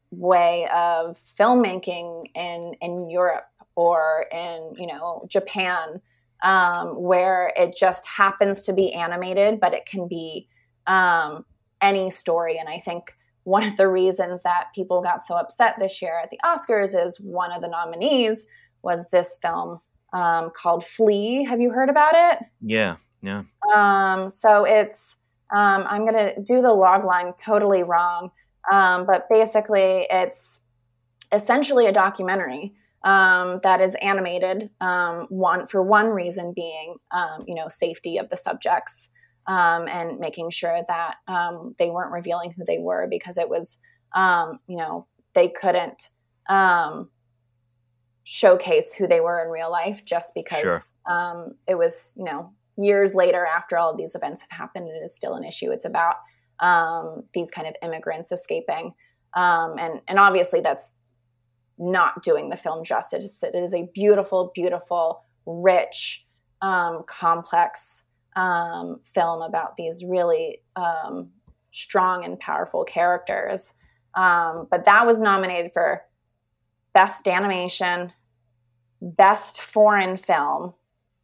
way of filmmaking in in Europe, or in, you know, Japan, um, where it just happens to be animated, but it can be um, any story. And I think one of the reasons that people got so upset this year at the Oscars is one of the nominees was this film um, called Flee. Have you heard about it? Yeah, yeah. Um, so it's, um, I'm going to do the log line totally wrong, um, but basically it's essentially a documentary Um, that is animated, um, one for one reason being, um, you know, safety of the subjects, um, and making sure that um, they weren't revealing who they were, because it was, um, you know, they couldn't um, showcase who they were in real life, just because Sure. um, it was, you know, years later after all of these events have happened, it is still an issue. It's about um, these kind of immigrants escaping, um, and and obviously that's not doing the film justice. It is a beautiful, beautiful, rich, um, complex um, film about these really um, strong and powerful characters. Um, but that was nominated for Best Animation, Best Foreign Film,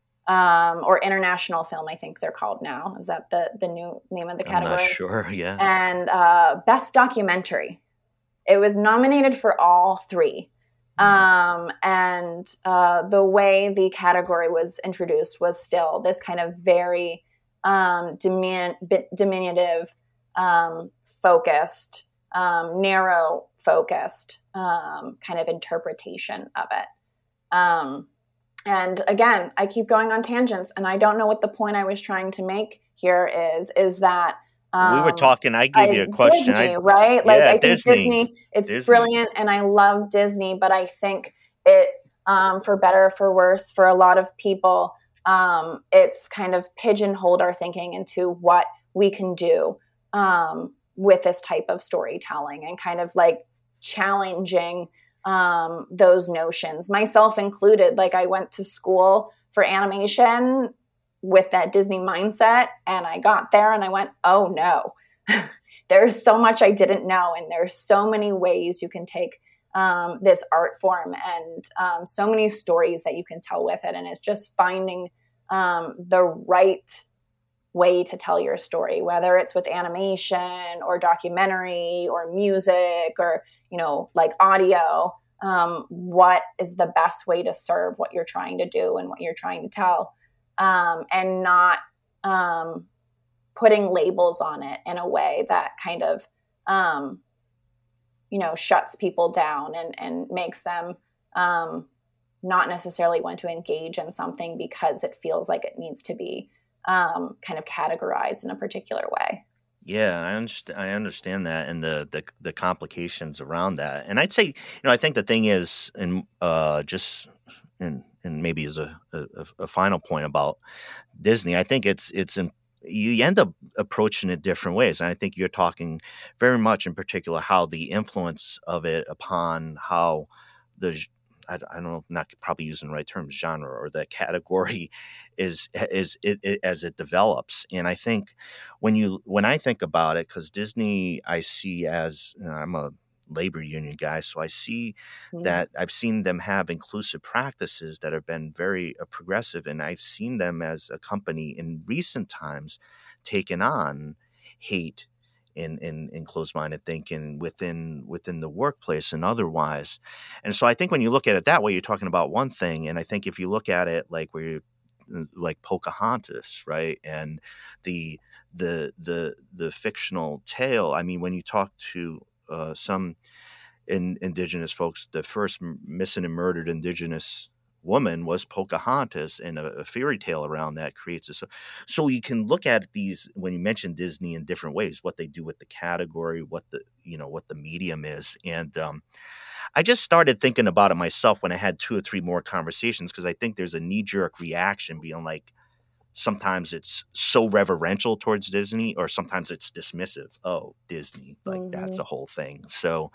um, or International Film, I think they're called now. Is that the, the new name of the category? I'm not sure, yeah. And uh, Best Documentary. It was nominated for all three. Um, and uh, the way the category was introduced was still this kind of very um, dimin- diminutive, um, focused, um, narrow focused um, kind of interpretation of it. Um, and again, I keep going on tangents, and I don't know what the point I was trying to make here is, is that um, we were talking, I gave I, you a question. Disney, I, right? Like, yeah, I think Disney. Disney, it's Disney. brilliant, and I love Disney, but I think it, um, for better or for worse, for a lot of people, um, it's kind of pigeonholed our thinking into what we can do um, with this type of storytelling, and kind of like challenging um, those notions, myself included. Like, I went to school for animation with that Disney mindset, and I got there and I went, oh no, there's so much I didn't know. And there's so many ways you can take um, this art form, and um, so many stories that you can tell with it. And it's just finding um, the right way to tell your story, whether it's with animation or documentary or music or, you know, like audio. Um, what is the best way to serve what you're trying to do and what you're trying to tell, um, and not um, putting labels on it in a way that kind of, um, you know, shuts people down and, and makes them um, not necessarily want to engage in something because it feels like it needs to be um, kind of categorized in a particular way. Yeah, I understand. I understand that, and the, the the complications around that. And I'd say, you know, I think the thing is, and uh, just and and maybe as a, a a final point about Disney, I think it's it's in, you end up approaching it different ways. And I think you're talking very much in particular how the influence of it upon how the I, I don't know, not probably using the right terms, genre or the category is is it, it, as it develops. And I think when you when I think about it, because Disney I see as, you know, I'm a labor union guy, so I see mm-hmm. that I've seen them have inclusive practices that have been very uh, progressive, and I've seen them as a company in recent times taken on hate in, in, in closed-minded thinking within within the workplace and otherwise. And so I think when you look at it that way, you're talking about one thing. And I think if you look at it like where you like Pocahontas, right? And the the the the fictional tale. I mean, when you talk to uh, some in, indigenous folks, the first missing and murdered indigenous woman was Pocahontas, and a, a fairy tale around that creates a. So you can look at these when you mention Disney in different ways, what they do with the category, what the you know what the medium is, and um, I just started thinking about it myself when I had two or three more conversations, because I think there's a knee jerk reaction being like, sometimes it's so reverential towards Disney, or sometimes it's dismissive. Oh, Disney, like mm-hmm. that's a whole thing. So.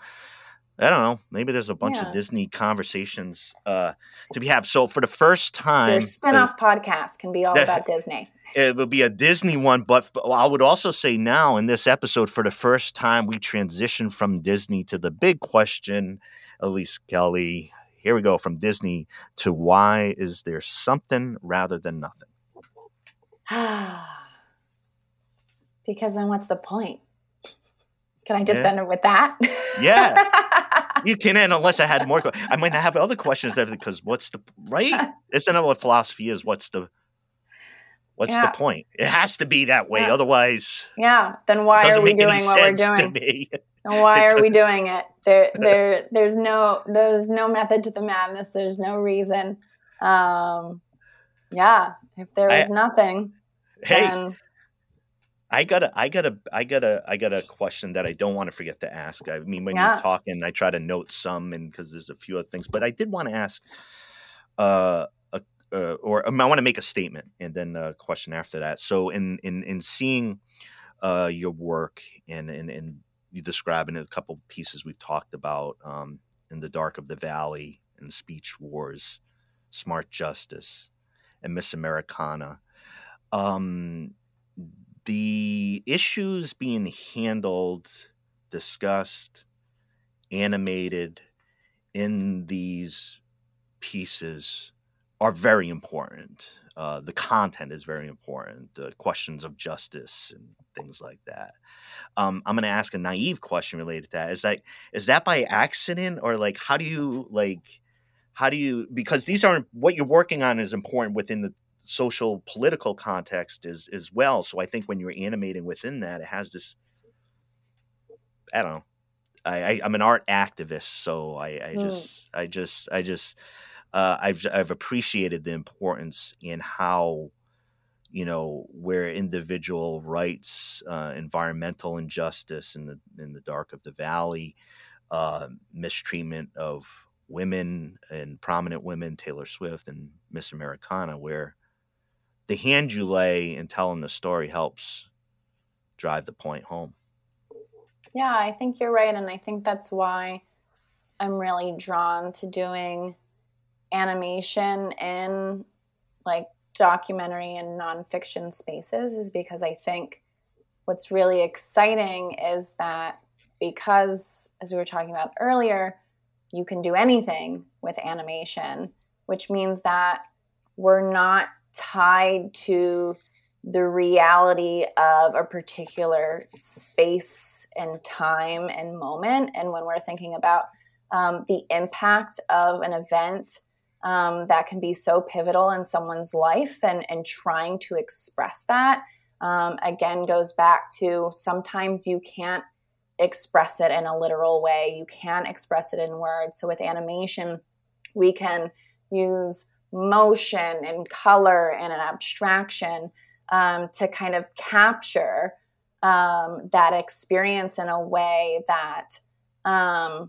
I don't know. Maybe there's a bunch yeah. of Disney conversations uh, to be have. So for the first time, your spinoff uh, podcast can be all about Disney. It will be a Disney one, but I would also say now in this episode, for the first time, we transition from Disney to the big question. Elise Kelly, here we go, from Disney to why is there something rather than nothing? Because then what's the point? Can I just yeah. end it with that? Yeah. You can end unless I had more. I might not have other questions there, because what's the right? Isn't that what philosophy is? What's the what's yeah. the point? It has to be that way. Yeah. Otherwise, yeah. Then why are we doing what we're doing? And why are we doing it? There, there, there's no, there's no method to the madness. There's no reason. Um, yeah. If there was I, nothing, hey. then. I got a, I got a, I got a, I got a question that I don't want to forget to ask. I mean, when yeah. you're talking, I try to note some, and because there's a few other things, but I did want to ask, uh, a, uh, or um, I want to make a statement and then a question after that. So, in in in seeing, uh, your work and and and you describing a couple pieces we've talked about, um, in the Dark of the Valley and Speech Wars, Smart Justice, and Miss Americana, um. The issues being handled, discussed, animated in these pieces are very important. Uh, the content is very important. The questions of justice and things like that. Um, I'm going to ask a naive question related to that. Is that is that by accident, or like how do you like how do you because these aren't what you're working on is important within the social political context is as well. So I think when you're animating within that, it has this, I don't know. I, I I'm an art activist. So I, I mm. just, I just, I just, uh, I've I've appreciated the importance in how, you know, where individual rights, uh, environmental injustice in the in the Dark of the Valley, uh, mistreatment of women and prominent women, Taylor Swift and Miss Americana, where the hand you lay in telling the story helps drive the point home. Yeah, I think you're right. And I think that's why I'm really drawn to doing animation in like documentary and nonfiction spaces, is because I think what's really exciting is that because, as we were talking about earlier, you can do anything with animation, which means that we're not tied to the reality of a particular space and time and moment. And when we're thinking about um, the impact of an event um, that can be so pivotal in someone's life, and, and trying to express that, um, again, goes back to sometimes you can't express it in a literal way. You can't express it in words. So with animation, we can use motion and color and an abstraction um, to kind of capture um, that experience in a way that um,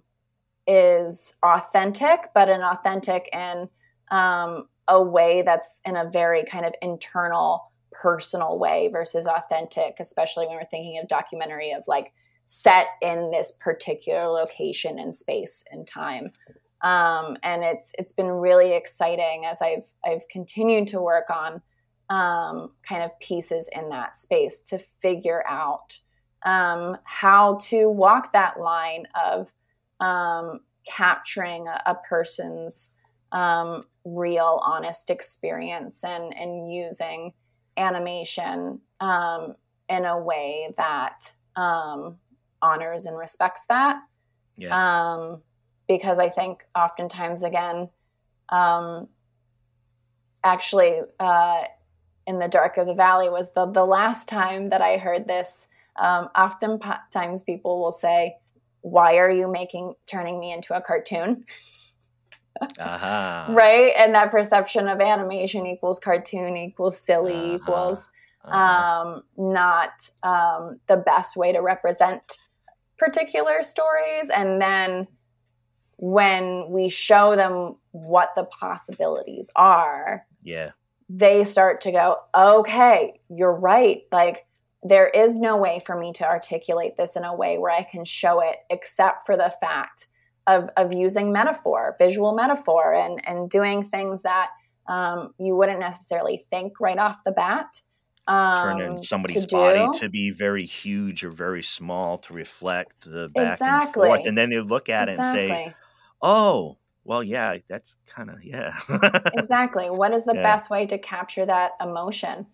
is authentic, but an authentic in um, a way that's in a very kind of internal, personal way versus authentic, especially when we're thinking of documentary of like set in this particular location and space and time. Um, and it's it's been really exciting as I've I've continued to work on um, kind of pieces in that space to figure out um, how to walk that line of um, capturing a, a person's um, real, honest experience and and using animation um, in a way that um, honors and respects that. Yeah. Um, because I think oftentimes, again, um, actually, uh, in the Dark of the Valley was the, the last time that I heard this. Um, oftentimes people will say, why are you making, turning me into a cartoon? Uh-huh. Right? And that perception of animation equals cartoon equals silly Uh-huh. equals Uh-huh. um, not um, the best way to represent particular stories. And then when we show them what the possibilities are, Yeah. they start to go, okay, you're right. Like, there is no way for me to articulate this in a way where I can show it except for the fact of, of using metaphor, visual metaphor, and, and doing things that um, you wouldn't necessarily think right off the bat. Um, Turning somebody's to body do. to be very huge or very small to reflect the back Exactly. and forth. And then they look at exactly. it and say, oh, well, yeah, that's kind of, yeah. Exactly. What is the Yeah. best way to capture that emotion?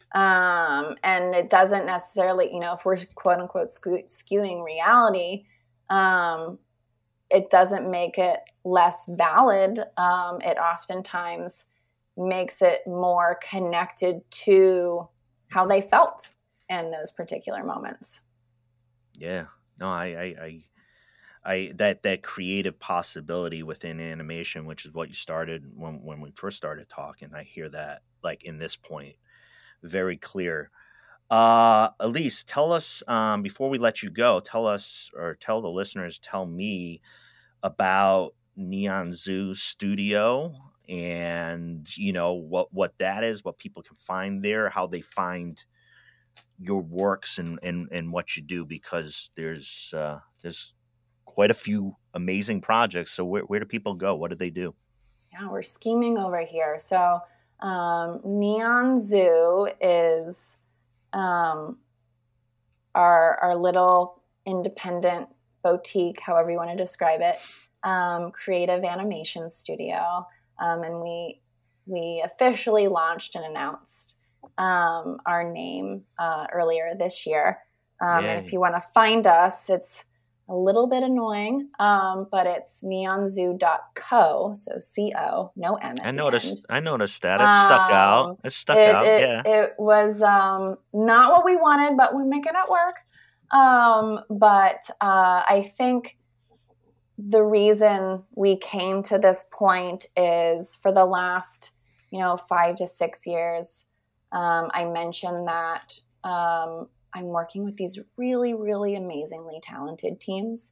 Um, and it doesn't necessarily, you know, if we're quote unquote skew- skewing reality, um, it doesn't make it less valid. Um, it oftentimes makes it more connected to how they felt in those particular moments. Yeah. No, I, I, I, I, that, that creative possibility within animation, which is what you started when, when we first started talking, I hear that like in this point, very clear. Uh, Elise, tell us, um, before we let you go, tell us, or tell the listeners, tell me about Neon Zoo Studio and, you know, what, what that is, what people can find there, how they find your works and, and, and what you do, because there's, uh, there's quite a few amazing projects. So where, where do people go? What do they do? Yeah, we're scheming over here. So, um, Neon Zoo is, um, our, our little independent boutique, however you want to describe it, um, creative animation studio. Um, and we, we officially launched and announced, um, our name, uh, earlier this year. Um, and if you want to find us, it's a little bit annoying, um, but it's neon zoo dot co, so C O, no M at I the noticed, end. I noticed that. It stuck Um, out. It stuck it, out, it, yeah. It was um, not what we wanted, but we're making it work. Um, but uh, I think the reason we came to this point is for the last, you know, five to six years, um, I mentioned that um, I'm working with these really, really amazingly talented teams.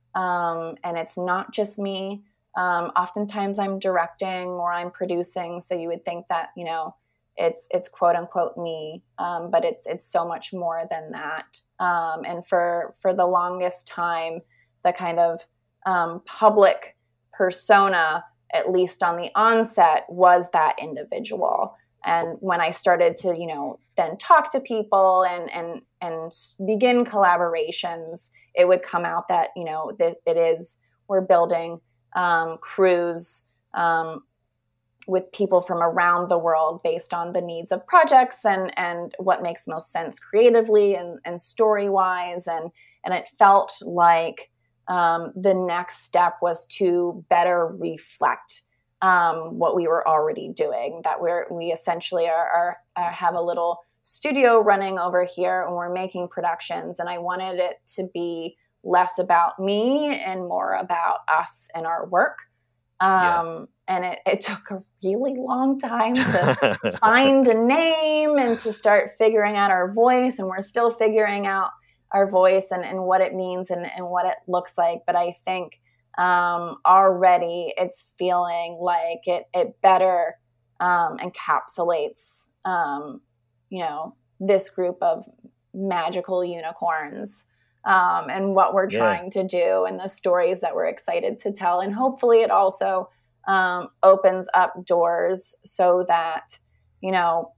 Um, and it's not just me. Um, oftentimes I'm directing or I'm producing. So you would think that, you know, it's, it's quote unquote me. Um, but it's, it's so much more than that. Um, and for, for the longest time, the kind of um, public persona, at least on the onset, was that individual. And when I started to, you know, then talk to people and, and, and begin collaborations, it would come out that, you know, that it is, we're building um, crews um, with people from around the world based on the needs of projects and, and what makes most sense creatively and, and story-wise. And, and it felt like um, the next step was to better reflect um, what we were already doing, that we're, we essentially are, are, are have a little studio running over here and we're making productions. And I wanted it to be less about me and more about us and our work. Um, yeah. And it, it took a really long time to find a name and to start figuring out our voice. And we're still figuring out our voice and, and what it means and, and what it looks like. But I think um, already it's feeling like it, it better um, encapsulates, um, you know, this group of magical unicorns um, and what we're yeah. trying to do and the stories that we're excited to tell. And hopefully it also um, opens up doors so that, you know,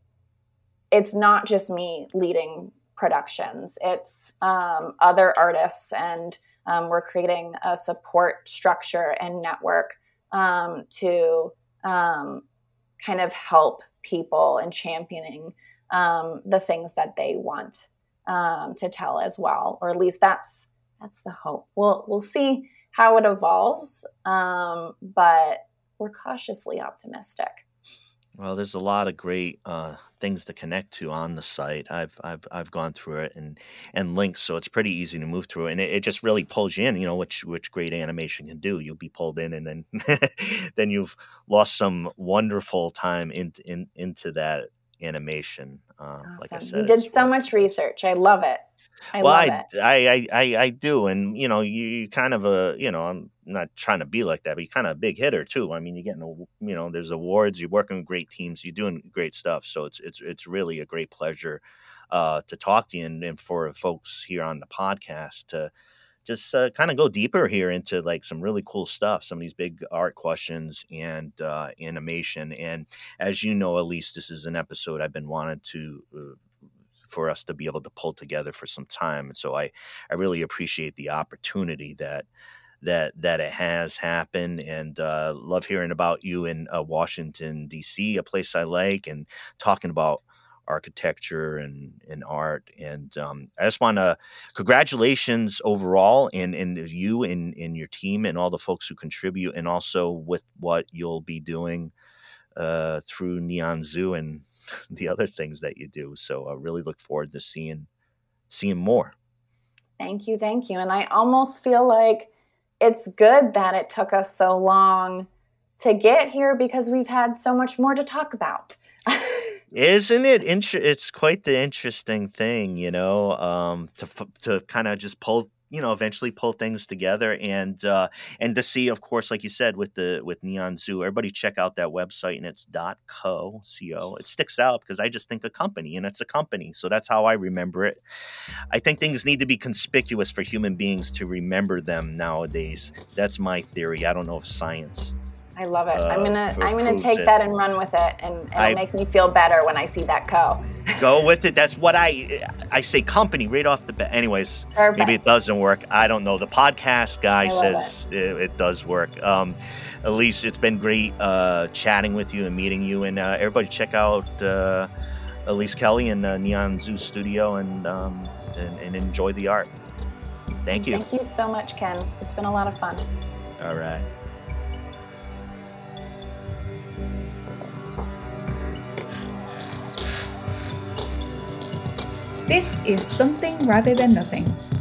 it's not just me leading productions. It's um, other artists, and um, we're creating a support structure and network um, to um, kind of help people and championing um, the things that they want um, to tell as well, or at least that's that's the hope. We'll we'll see how it evolves, um, but we're cautiously optimistic. Well, there's a lot of great uh, things to connect to on the site. I've I've I've gone through it and and links, so it's pretty easy to move through. And it, it just really pulls you in. You know, which which great animation can do. You'll be pulled in, and then then you've lost some wonderful time into in, into that animation. Uh, awesome. Like I said, you did so much research. I love it. I well, love I, it. I, I, I do. And, you know, you, you kind of a, you know, I'm not trying to be like that, but you're kind of a big hitter too. I mean, you're getting, you know, there's awards, you're working with great teams, you're doing great stuff. So it's, it's, it's really a great pleasure uh, to talk to you and, and for folks here on the podcast to just uh, kind of go deeper here into like some really cool stuff, some of these big art questions and uh, animation. And as you know, Elise, this is an episode I've been wanting to uh, for us to be able to pull together for some time. And so I, I really appreciate the opportunity that, that, that it has happened, and uh, love hearing about you in uh, Washington, D C, a place I like, and talking about architecture and, and art. And um, I just want to congratulations overall in, in you and in your team and all the folks who contribute, and also with what you'll be doing uh, through Neon Zoo and the other things that you do. So I really look forward to seeing seeing more. Thank you. Thank you. And I almost feel like it's good that it took us so long to get here, because we've had so much more to talk about. Isn't it? Inter- it's quite the interesting thing, you know, um, to to kind of just pull, you know, eventually pull things together, and uh, and to see, of course, like you said, with the with Neon Zoo, everybody check out that website, and it's .co, C-O. It sticks out because I just think a company, and it's a company, so that's how I remember it. I think things need to be conspicuous for human beings to remember them nowadays. That's my theory. I don't know if science. I love it. Uh, I'm gonna I'm gonna take it. that and run with it, and it'll I, make me feel better when I see that co. Go with it. That's what I I say. Company right off the bat. Anyways, Perfect. Maybe it doesn't work. I don't know. The podcast guy says it. It, it does work. Um, Elise, it's been great uh, chatting with you and meeting you. And uh, everybody, check out uh, Elise Kelly and uh, Neon Zoo Studio, and, um, and and enjoy the art. Thank you. Thank you so much, Ken. It's been a lot of fun. All right. This is Something Rather Than Nothing,